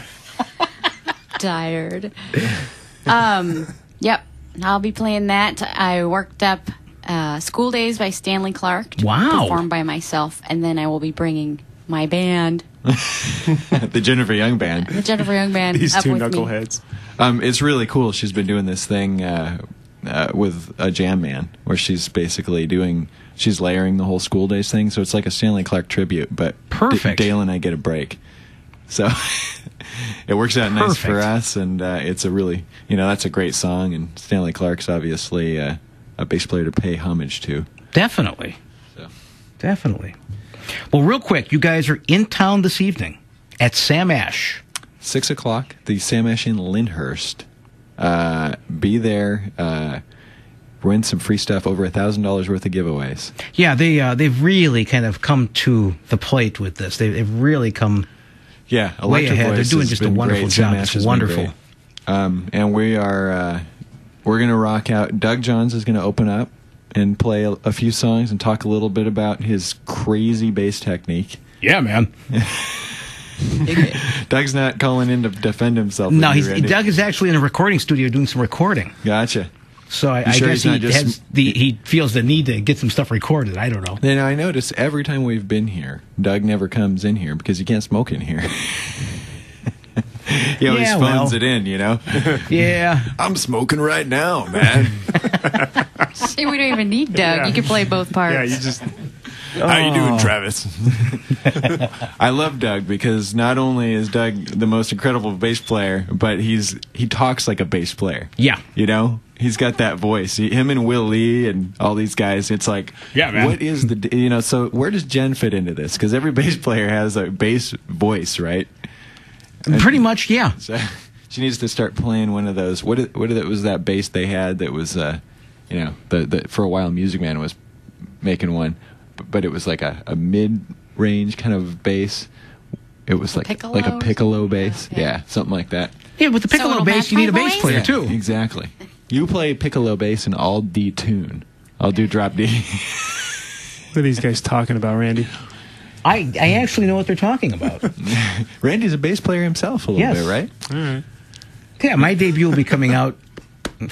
Tired. Um, yep, I'll be playing that. I worked up uh, School Days by Stanley Clark to Wow. perform by myself, and then I will be bringing my band, the Jennifer Young Band. the Jennifer Young Band, These up two with me. knuckleheads. Um, it's really cool. She's been doing this thing uh, uh, with a jam man, where she's basically doing, she's layering the whole School Days thing. So it's like a Stanley Clark tribute, but Perfect. D- Dale and I get a break. So it works out nice for Perfect. us, and uh, it's a really, you know, that's a great song, and Stanley Clark's obviously uh, a bass player to pay homage to. Definitely. So. Definitely. Well, real quick, you guys are in town this evening at Sam Ash. Six o'clock, the Sam Ash in Lyndhurst. Uh, be there. Uh, win some free stuff. Over a thousand dollars worth of giveaways. Yeah, they uh, they've really kind of come to the plate with this. They, they've really come. Yeah, Way Electric ahead. They're Voice doing has just a been wonderful great. job. Sam Ash It's has been wonderful. great. Um, and we are uh, we're gonna rock out. Doug Johns is gonna open up and play a, a few songs and talk a little bit about his crazy bass technique. Yeah, man. Doug's not calling in to defend himself. No, with you, he's, Randy. Doug is actually in a recording studio doing some recording. Gotcha. So I, You I sure guess he's not he just- has the he feels the need to get some stuff recorded. I don't know. Then I notice every time we've been here, Doug never comes in here because you can't smoke in here. He always Yeah, phones well. it in, you know. Yeah. I'm smoking right now, man. See, we don't even need Doug. Yeah. You can play both parts. Yeah, you just How you Oh. doing, Travis? I love Doug because not only is Doug the most incredible bass player, but he's he talks like a bass player. Yeah. You know, he's got that voice. He, him and Will Lee and all these guys. It's like, Yeah, man. what is the you know? So where does Jen fit into this? Because every bass player has a bass voice, right? Pretty much, yeah. So she needs to start playing one of those. What it- what it was that bass they had that was, uh, you know, the, the for a while Music Man was making one, but, but it was like a, a mid range kind of bass. It was like Piccolo like a or piccolo something? bass, Yeah. yeah, something like that. Yeah, with the So piccolo it'll bass, match you need a my bass voice? player Yeah, too. exactly. You play piccolo bass and I'll detune. I'll do drop D. what are these guys talking about, Randy? I I actually know what they're talking about. Randy's a bass player himself a little Yes. bit, right? All right. Yeah, my debut will be coming out. You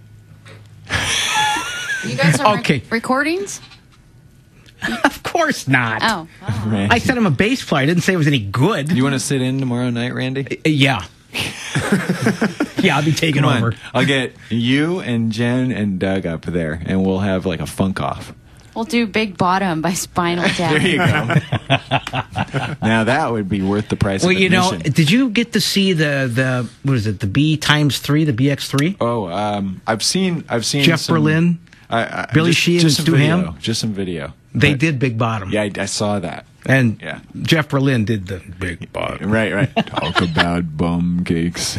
guys are Okay. rec- recordings? Of course not. Oh. oh. Randy. I said I'm a bass player. I didn't say it was any good. You want to sit in tomorrow night, Randy? Uh, yeah. Yeah, I'll be taking Come over. on. I'll get you and Jen and Doug up there, and we'll have like a funk off. We'll do Big Bottom by Spinal Tap. There you go. Now that would be worth the price Well, of you know, admission. did you get to see the the what is it? The B times three, the B X three? Oh, um, I've seen, I've seen Jeff some- Berlin, I, I, Billy just, Sheehan, just and some Stu video, Ham? just some video. They But- did Big Bottom. Yeah, I, I saw that. And Yeah. Jeff Berlin did the Big Bottom. Right, right. Talk about bum cakes.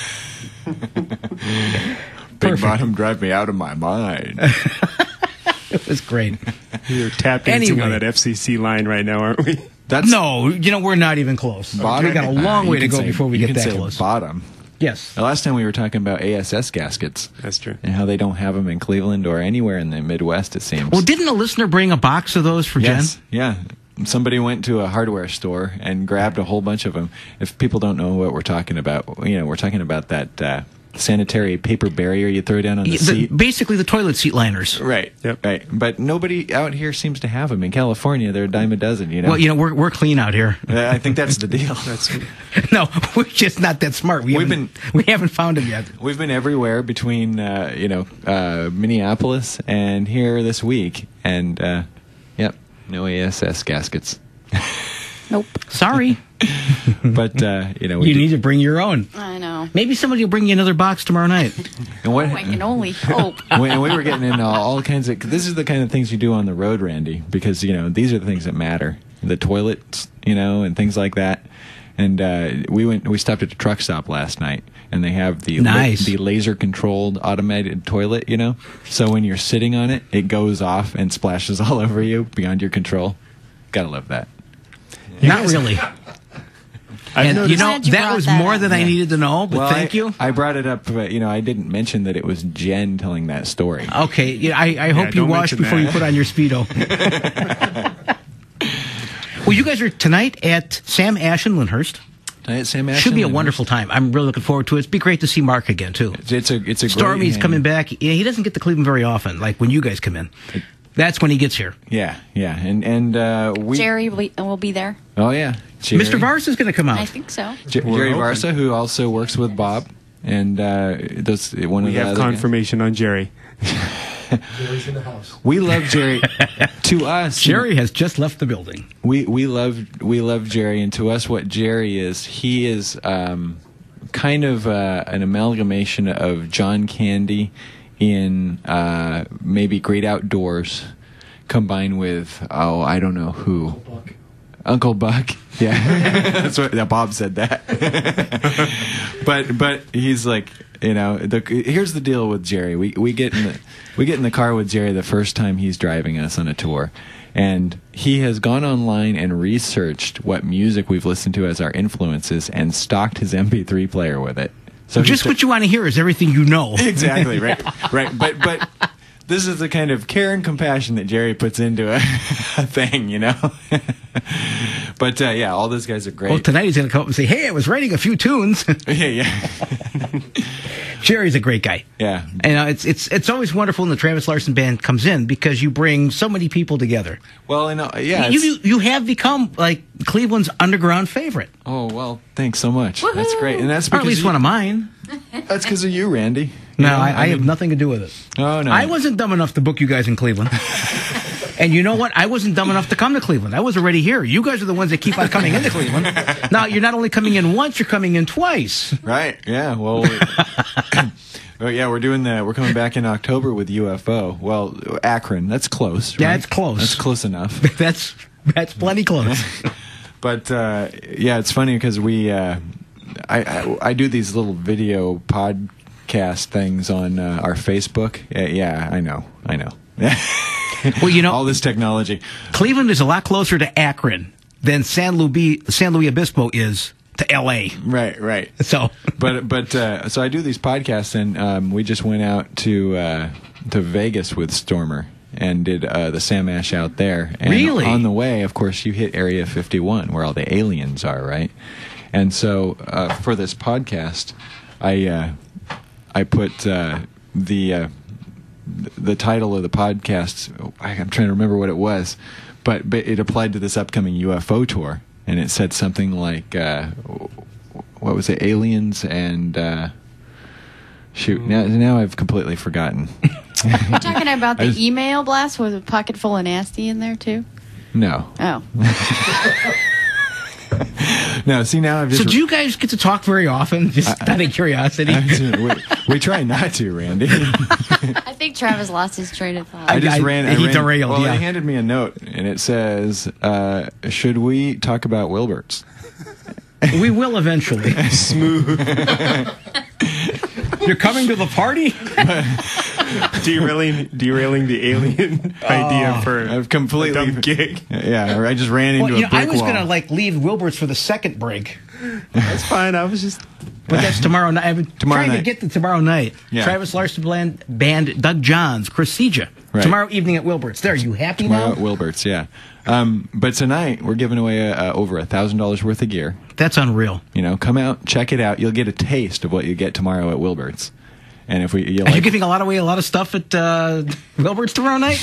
Big Perfect. Bottom drive me out of my mind. It was great. We're tap dancing Anyway. on that F C C line right now, aren't we? That's No, you know, we're not even close. bottom. We got a long Uh, way you to can go say- before we you get can that say close. Bottom. Yes. The last time we were talking about A S S gaskets That's true. and how they don't have them in Cleveland or anywhere in the Midwest, it seems. Well, didn't a listener bring a box of those for yes, Jen? yeah. Somebody went to a hardware store and grabbed a whole bunch of them. If people don't know what we're talking about, you know, we're talking about that uh, sanitary paper barrier you throw down on the, The- seat. basically, the toilet seat liners. Right. Yep. Right. But nobody out here seems to have them. In California, they're a dime a dozen, you know? Well, you know, we're we're clean out here. I think that's the deal. That's No, we're just not that smart. We We've haven't, we haven't found them yet. We've been everywhere between, uh, you know, uh, Minneapolis and here this week. And, uh, yep, no A S S gaskets. Nope. Sorry. But, uh, you know, we You did- need to bring your own. I know. Maybe somebody will bring you another box tomorrow night. and what, Oh, I can only hope. we, and we were getting into all kinds of. This is the kind of things you do on the road, Randy, because you know these are the things that matter. The toilets, you know, and things like that. And uh, we went. We stopped at a truck stop last night, and they have the la- Nice. the laser controlled automated toilet. You know, so when you're sitting on it, it goes off and splashes all over you beyond your control. Gotta love that. Not really. And noticed- you know, Glad you that brought was that more up. than I Yeah. needed to know, but Well, thank I, you. I brought it up, but you know, I didn't mention that it was Jen telling that story. Okay, yeah, I, I hope you don't wash mention before that. you put on your Speedo. Well, you guys are tonight at Sam Ash in Lyndhurst. Tonight, Sam Should be a Ashton, wonderful time. I'm really looking forward to it. It'd be great to see Mark again, too. It's a it's a Stormy's great coming back. Yeah, he doesn't get to Cleveland very often, like when you guys come in. That's when he gets here. Yeah, yeah, and and uh, we. Jerry will be, will be there. Oh yeah, Jerry. Mister Vars is going to come I out. think so. J- We're Jerry hoping. Varsa, who also works with Bob, and uh, does one of we the have other guys. confirmation on Jerry. Jerry's in the house. We love Jerry. To us, Jerry has just left the building. we we love we love Jerry, and to us, what Jerry is, he is um, kind of uh, an amalgamation of John Candy in uh, maybe Great Outdoors, combined with oh I don't know who. Buck. Uncle Buck. Yeah, that's what yeah, Bob said that. but but he's like, you know, the, here's the deal with Jerry. We we get in the we get in the car with Jerry the first time he's driving us on a tour, and he has gone online and researched what music we've listened to as our influences and stocked his M P three player with it. So Just he's- what you want to hear is everything you know. exactly right, right. But but this is the kind of care and compassion that Jerry puts into a, a thing, you know. But uh, yeah, all those guys are great. Well, tonight he's going to come up and say, hey, I was writing a few tunes. yeah, yeah, Jerry's a great guy. yeah. And uh, it's it's it's always wonderful when the Travis Larson Band comes in because you bring so many people together. Well, and uh, yeah. you, it's- you you have become like Cleveland's underground favorite, oh well, thanks so much. That's great, and that's or because at least you, one of mine. that's because of you, Randy. You No, know, I, I have mean- nothing to do with it. Oh no, I wasn't dumb enough to book you guys in Cleveland. And you know what? I wasn't dumb enough to come to Cleveland. I was already here. You guys are the ones that keep on coming into Cleveland. Now, you're not only coming in once, you're coming in twice. Right? Yeah. Well. we- Well, yeah, we're doing the. We're coming back in October with U F O. Well, Akron. That's close. Right? That's close. That's close enough. That's that's plenty close. But uh, yeah, it's funny because we. Uh, I, I I do these little video podcast things on uh, our Facebook. Yeah, yeah, I know. I know. Well, you know, all this technology. Cleveland is a lot closer to Akron than San Luis, San Luis Obispo is to L A. Right, right. So, But but uh, so I do these podcasts, and um, we just went out to uh, to Vegas with Stormer and did uh, the Sam Ash out there. And Really? on the way, of course, you hit Area fifty-one, where all the aliens are, right? And so uh, for this podcast, I uh, I put uh, the uh, the title of the podcast. I, I'm trying to remember what it was, but, but it applied to this upcoming U F O tour, and it said something like, uh, "What was it? Aliens and uh, shoot." Now, now I've completely forgotten. You're talking about the I just- email blast with a pocket full of nasty in there too? No. Oh. No, see, now I've just... So do you guys get to talk very often? Just out of curiosity. we, we try not to, Randy. I think Travis lost his train of thought. I just I- ran. I he ran, derailed, Well, yeah. he handed me a note, and it says, uh, "Should we talk about Wilberts?" We will eventually. Smooth. You're coming to the party? derailing, derailing the alien idea for I've a completely dumb gig. Yeah, I just ran into Well, you know, a brick I was wall. going to like leave Wilberts for the second break, That's fine. I was just. but that's tomorrow night. I'm Tomorrow trying to night. get to tomorrow night. Yeah. Travis Larson band, band, Doug Johns, Chris Seja. Right. Tomorrow evening at Wilberts. There, you happy Tomorrow now? at Wilberts, yeah. Um, but tonight we're giving away uh, over a thousand dollars worth of gear. That's unreal. You know, come out, check it out. You'll get a taste of what you get tomorrow at Wilberts. And if we, you Are you like, giving a lot away, a lot of stuff at uh, Wilberts tomorrow night?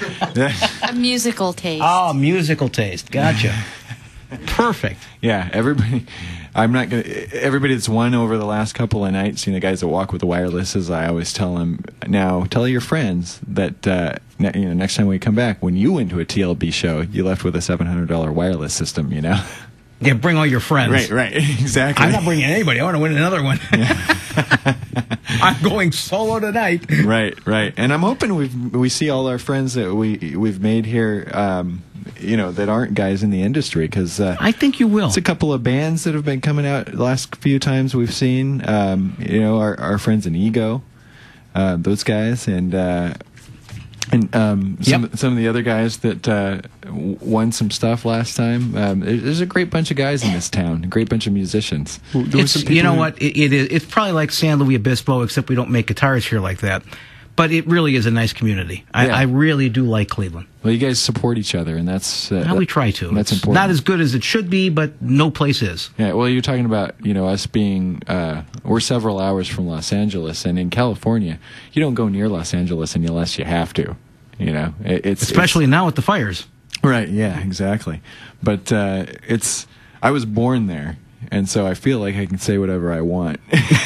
A musical taste. Oh, musical taste. Gotcha. Perfect. yeah, everybody. I'm not gonna. Everybody that's won over the last couple of nights, you know, guys that walk with the wirelesses, I always tell them now. Tell your friends that uh, ne- you know next time we come back, when you went to a T L B show, you left with a seven hundred dollar wireless system. You know. Yeah, bring all your friends. Right. Right. Exactly. I'm not bringing anybody. I want to win another one. I'm going solo tonight. Right, right, and I'm hoping we we see all our friends that we we've made here, um, you know, that aren't guys in the industry, because uh, I think you will. it's a couple of bands that have been coming out the last few times we've seen. Um, you know, our our friends in Ego, uh, those guys, and uh, and um, some Yep. some of the other guys that uh, w- won some stuff last time. Um, there- there's a great bunch of guys in this town, a great bunch of musicians. There were It's, some people you know who- what? It, it is. It's probably like San Luis Obispo, except we don't make guitars here like that. But it really is a nice community. I, Yeah. I really do like Cleveland. Well, you guys support each other, and that's uh, Now we try to. That's It's important. not as good as it should be, but no place is. Yeah, well, you're talking about, you know, us being, uh, we're several hours from Los Angeles, and in California, you don't go near Los Angeles unless you have to, you know. It, it's Especially now with the fires. it's- right, yeah, exactly. But uh, it's, I was born there, and so I feel like I can say whatever I want.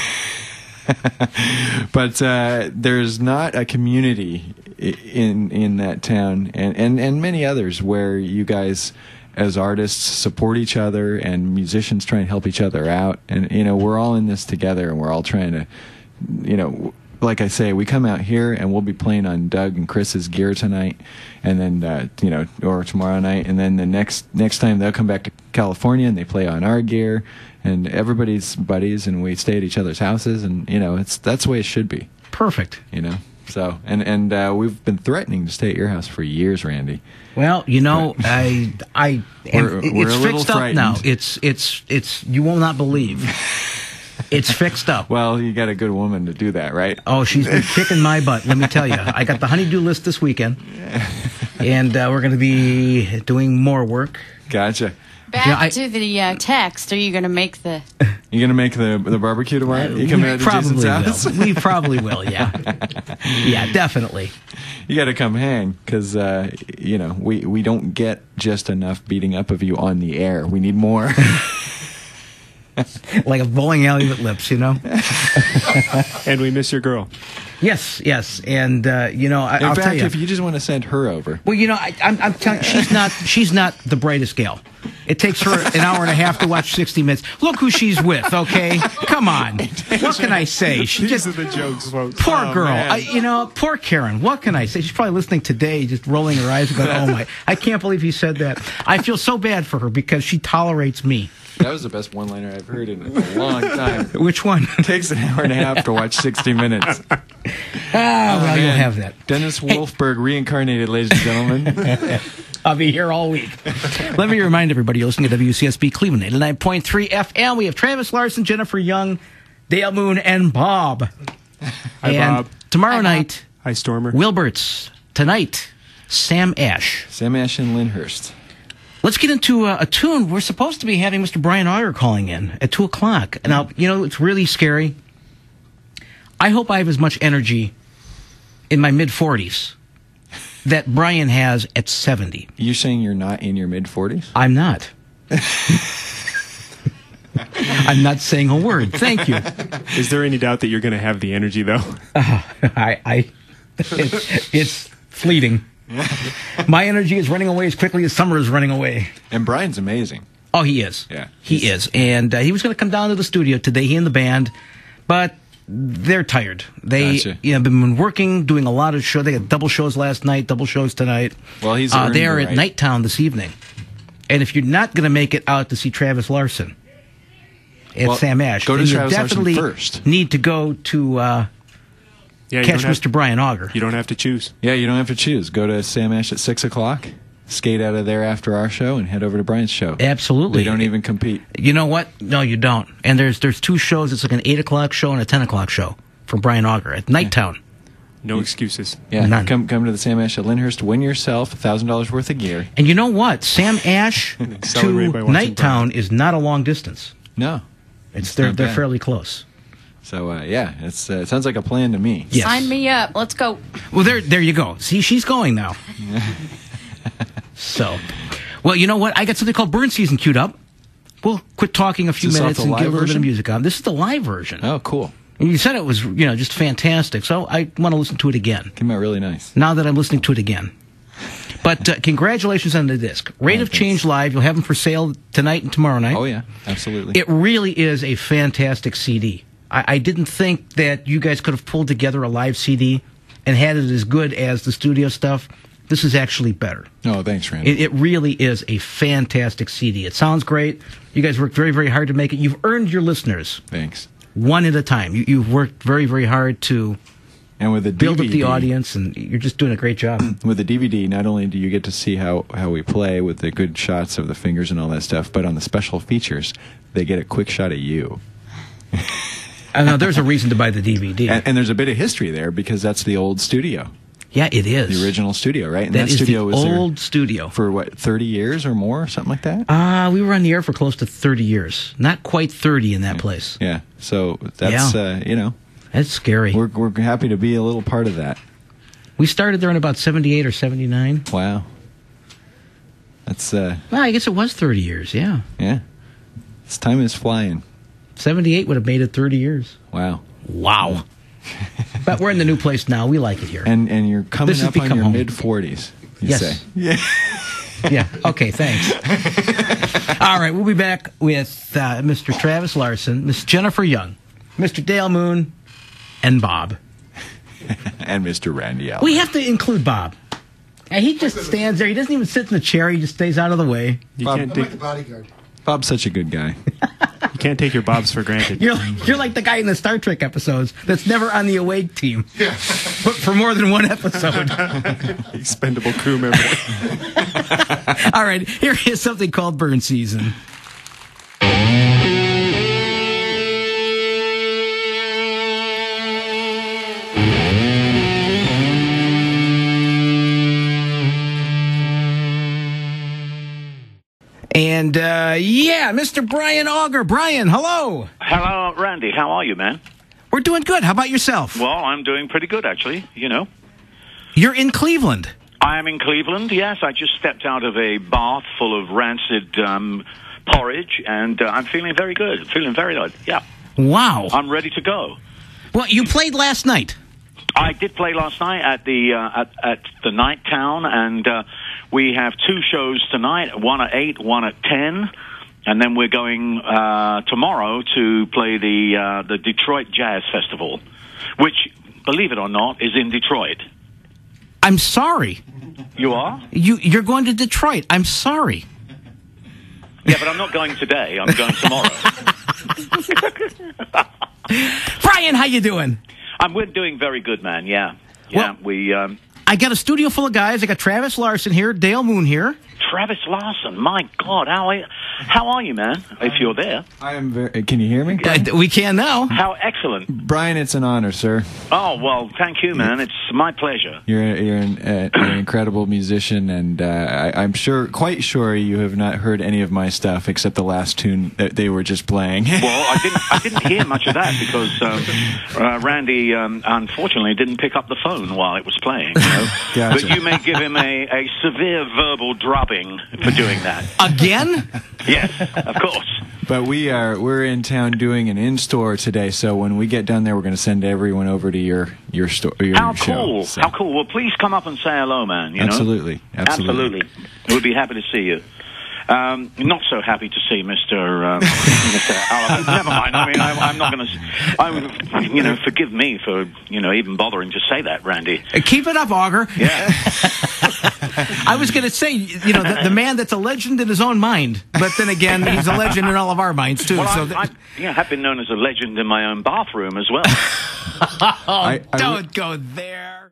But uh, there's not a community i- in in that town, and, and, and many others, where you guys as artists support each other, and musicians try and help each other out, and you know, we're all in this together, and we're all trying to, you know, like I say, we come out here and we'll be playing on Doug and Chris's gear tonight, and then uh, you know, or tomorrow night, and then the next next time they'll come back to California and they play on our gear, and everybody's buddies, and we stay at each other's houses, and you know, it's that's the way it should be, Perfect. you know. So, and and uh, we've been threatening to stay at your house for years, Randy. Well, you know, I, I, and We're- it- we're it's a little fixed up frightened. now. It's, it's, it's. You will not believe. It's fixed up. Well, you got a good woman to do that, right? Oh, she's been kicking my butt. Let me tell you, I got the honeydew list this weekend, and uh, we're going to be doing more work. Gotcha. Back Yeah, I- to the uh, text. Are you going to make the? You gonna make the the barbecue tomorrow? You we coming out to Jason's probably house? will. We probably will. Yeah, yeah, definitely. You got to come hang, because uh, you know, we we don't get just enough beating up of you on the air. We need more. Like a bowling alley with lips, you know. And we miss your girl. Yes, yes, and uh, you know, I, In I'll fact, tell you. if you just want to send her over, Well, you know, I, I'm, I'm telling you, she's not she's not the brightest gal. It takes her an hour and a half to watch sixty minutes. Look who she's with, okay? Come on. What can I say? She These just are the jokes, folks. poor Oh, girl. man. I, you know, poor Karen. What can I say? She's probably listening today, just rolling her eyes and going, "Oh my! I can't believe you said that." I feel so bad for her because she tolerates me. that was the best one-liner I've heard in a long time. Which one? It takes an hour and a half to watch sixty minutes. Ah, well, you'll Man. have that. Dennis Wolfberg reincarnated, ladies and gentlemen. I'll be here all week. Let me remind everybody you're listening to W C S B Cleveland, eighty-nine point three F M. We have Travis Larson, Jennifer Young, Dale Moon, and Bob. Hi, and Bob. tomorrow Hi, Bob. night, Hi, Stormer. Wilberts. Tonight, Sam Ash. Sam Ash and Lyndhurst. Let's get into a, a tune. We're supposed to be having Mister Brian Auger calling in at two o'clock. Now, you know, it's really scary. I hope I have as much energy in my mid-forties that Brian has at seventy. You saying you're not in your mid forties? I'm not. I'm not saying a word. Thank you. Is there any doubt that you're going to have the energy, though? I, I, it's, it's fleeting. My energy is running away as quickly as summer is running away. And Brian's amazing. Oh, he is. Yeah. He is. And uh, he was going to come down to the studio today, he and the band, but they're tired. They Gotcha. you know, been working, doing a lot of shows. They had double shows last night, double shows tonight. Well, he's uh, earned They are the at right. Night Town this evening. And if you're not going to make it out to see Travis Larson at Well, Sam Ash, go to then you Travis Larson definitely first. need to go to uh, Yeah, you catch don't have- Mister Brian Auger. You don't have to choose. Yeah, you don't have to choose. Go to Sam Ash at six o'clock, skate out of there after our show, and head over to Brian's show. Absolutely. They don't even compete. You know what? No, you don't. And there's there's two shows. It's like an eight o'clock show and a ten o'clock show from Brian Auger at Night Town. No excuses. Yeah, None. come come to the Sam Ash at Lyndhurst, win yourself a thousand dollars worth of gear. And you know what? Sam Ash Celebrate by to watching Night Town is not a long distance. No, It's they're not they're bad. fairly close. so uh, yeah, it's uh, it sounds like a plan to me. Yes. Sign me up. Let's go. Well, there there you go. See, she's going now. So, well, you know what? I got something called Burn Season queued up. We'll quit talking a few Is this off minutes the and get a live little bit version? of music on. This is the live version. Oh, cool. And you said it was, you know, just fantastic. So I want to listen to it again. Came out really nice. Now that I'm listening to it again. But uh, congratulations on the disc. Rate Oh, of thanks. Change Live. You'll have them for sale tonight and tomorrow night. Oh yeah, absolutely. It really is a fantastic C D. I, I didn't think that you guys could have pulled together a live C D and had it as good as the studio stuff. This is actually better. oh, thanks, Randy. It, it really is a fantastic C D. It sounds great. You guys worked very, very hard to make it. You've earned your listeners thanks. one at a time. You, you've worked very, very hard to And with the build D V D, up the audience, and you're just doing a great job. with the D V D, not only do you get to see how, how we play with the good shots of the fingers and all that stuff, but on the special features, they get a quick shot of you. I know there's a reason to buy the D V D. And, and there's a bit of history there because that's the old studio, Yeah, it is. the original studio, right? And That that, is studio the was there old studio. for what, thirty years or more, something like that? Uh, we were on the air for close to thirty years. Not quite thirty in that place. Yeah. So that's Yeah. uh, you know, That's scary. we're we're happy to be a little part of that. We started there in about seventy-eight or seventy-nine. Wow. That's uh, Well, I guess it was thirty years, yeah. yeah. This time is flying. seventy-eight would have made it thirty years. Wow. Wow. But we're in the new place now. We like it here. And and you're coming This has up on become your home. mid forties. You Yes. say. Yeah. Yeah. Okay, thanks. All right, we'll be back with uh, Mister Travis Larson, Miss Jennifer Young, Mister Dale Moon, and Bob. And Mister Randy Allen. We have to include Bob. And he just stands there. He doesn't even sit in the chair. He just stays out of the way. You Bob- can't I'm like take the bodyguard. Bob's such a good guy. you can't take your bobs for granted. You're like, you're like the guy in the Star Trek episodes that's never on the away team, Yeah. but for more than one episode. Expendable crew member. All right, here is something called Burn Season. And uh, yeah, Mister Brian Auger. Brian, hello. Hello, Randy. How are you, man? We're doing good. How about yourself? Well, I'm doing pretty good, actually. You know, You're in Cleveland. I am in Cleveland. Yes, I just stepped out of a bath full of rancid um, porridge, and uh, I'm feeling very good. Feeling very good. Yeah, Wow. I'm ready to go. Well, you played last night. I did play last night at the uh, at, at the Night Town, and uh, we have two shows tonight. One at eight, one at ten. And then we're going uh, tomorrow to play the uh, the Detroit Jazz Festival, which, believe it or not, is in Detroit. I'm sorry. You are? You you're going to Detroit. I'm sorry. Yeah, but I'm not going today. I'm going tomorrow. Brian, how you doing? I'm we're doing very good, man. Yeah, yeah. Well- we um, I got a studio full of guys. I got Travis Larson here, Dale Moon here. Travis Larson. My God, how are you, how are you, man? If you're there, I am very. Can you hear me? Uh, we can now. how excellent. Brian, it's an honor, sir. Oh well, thank you, man. It's my pleasure. You're you're an, uh, you're an incredible musician, and uh, I, I'm sure, quite sure, you have not heard any of my stuff except the last tune that they were just playing. Well, I didn't I didn't hear much of that because um, uh, Randy um, unfortunately didn't pick up the phone while it was playing. You know? Gotcha. But you may give him a, a severe verbal drubbing charging for doing that. Again? Yes, of course. But we are we're in town doing an in-store today, so when we get done there, we're going to send everyone over to your your store. Your How show, cool! so. How cool! Well, please come up and say hello, man. You know? Absolutely, absolutely, absolutely. We'd be happy to see you. Um, not so happy to see Mister Um, Mister Allen. Never mind. I mean, I, I'm not going to. I, you know, forgive me for you know even bothering to say that, Randy. Keep it up, Auger. Yeah. I was going to say, you know, the, the man that's a legend in his own mind, but then again, he's a legend in all of our minds too. Well, so I, that, I you know, have been known as a legend in my own bathroom as well. oh, I- I don't go there.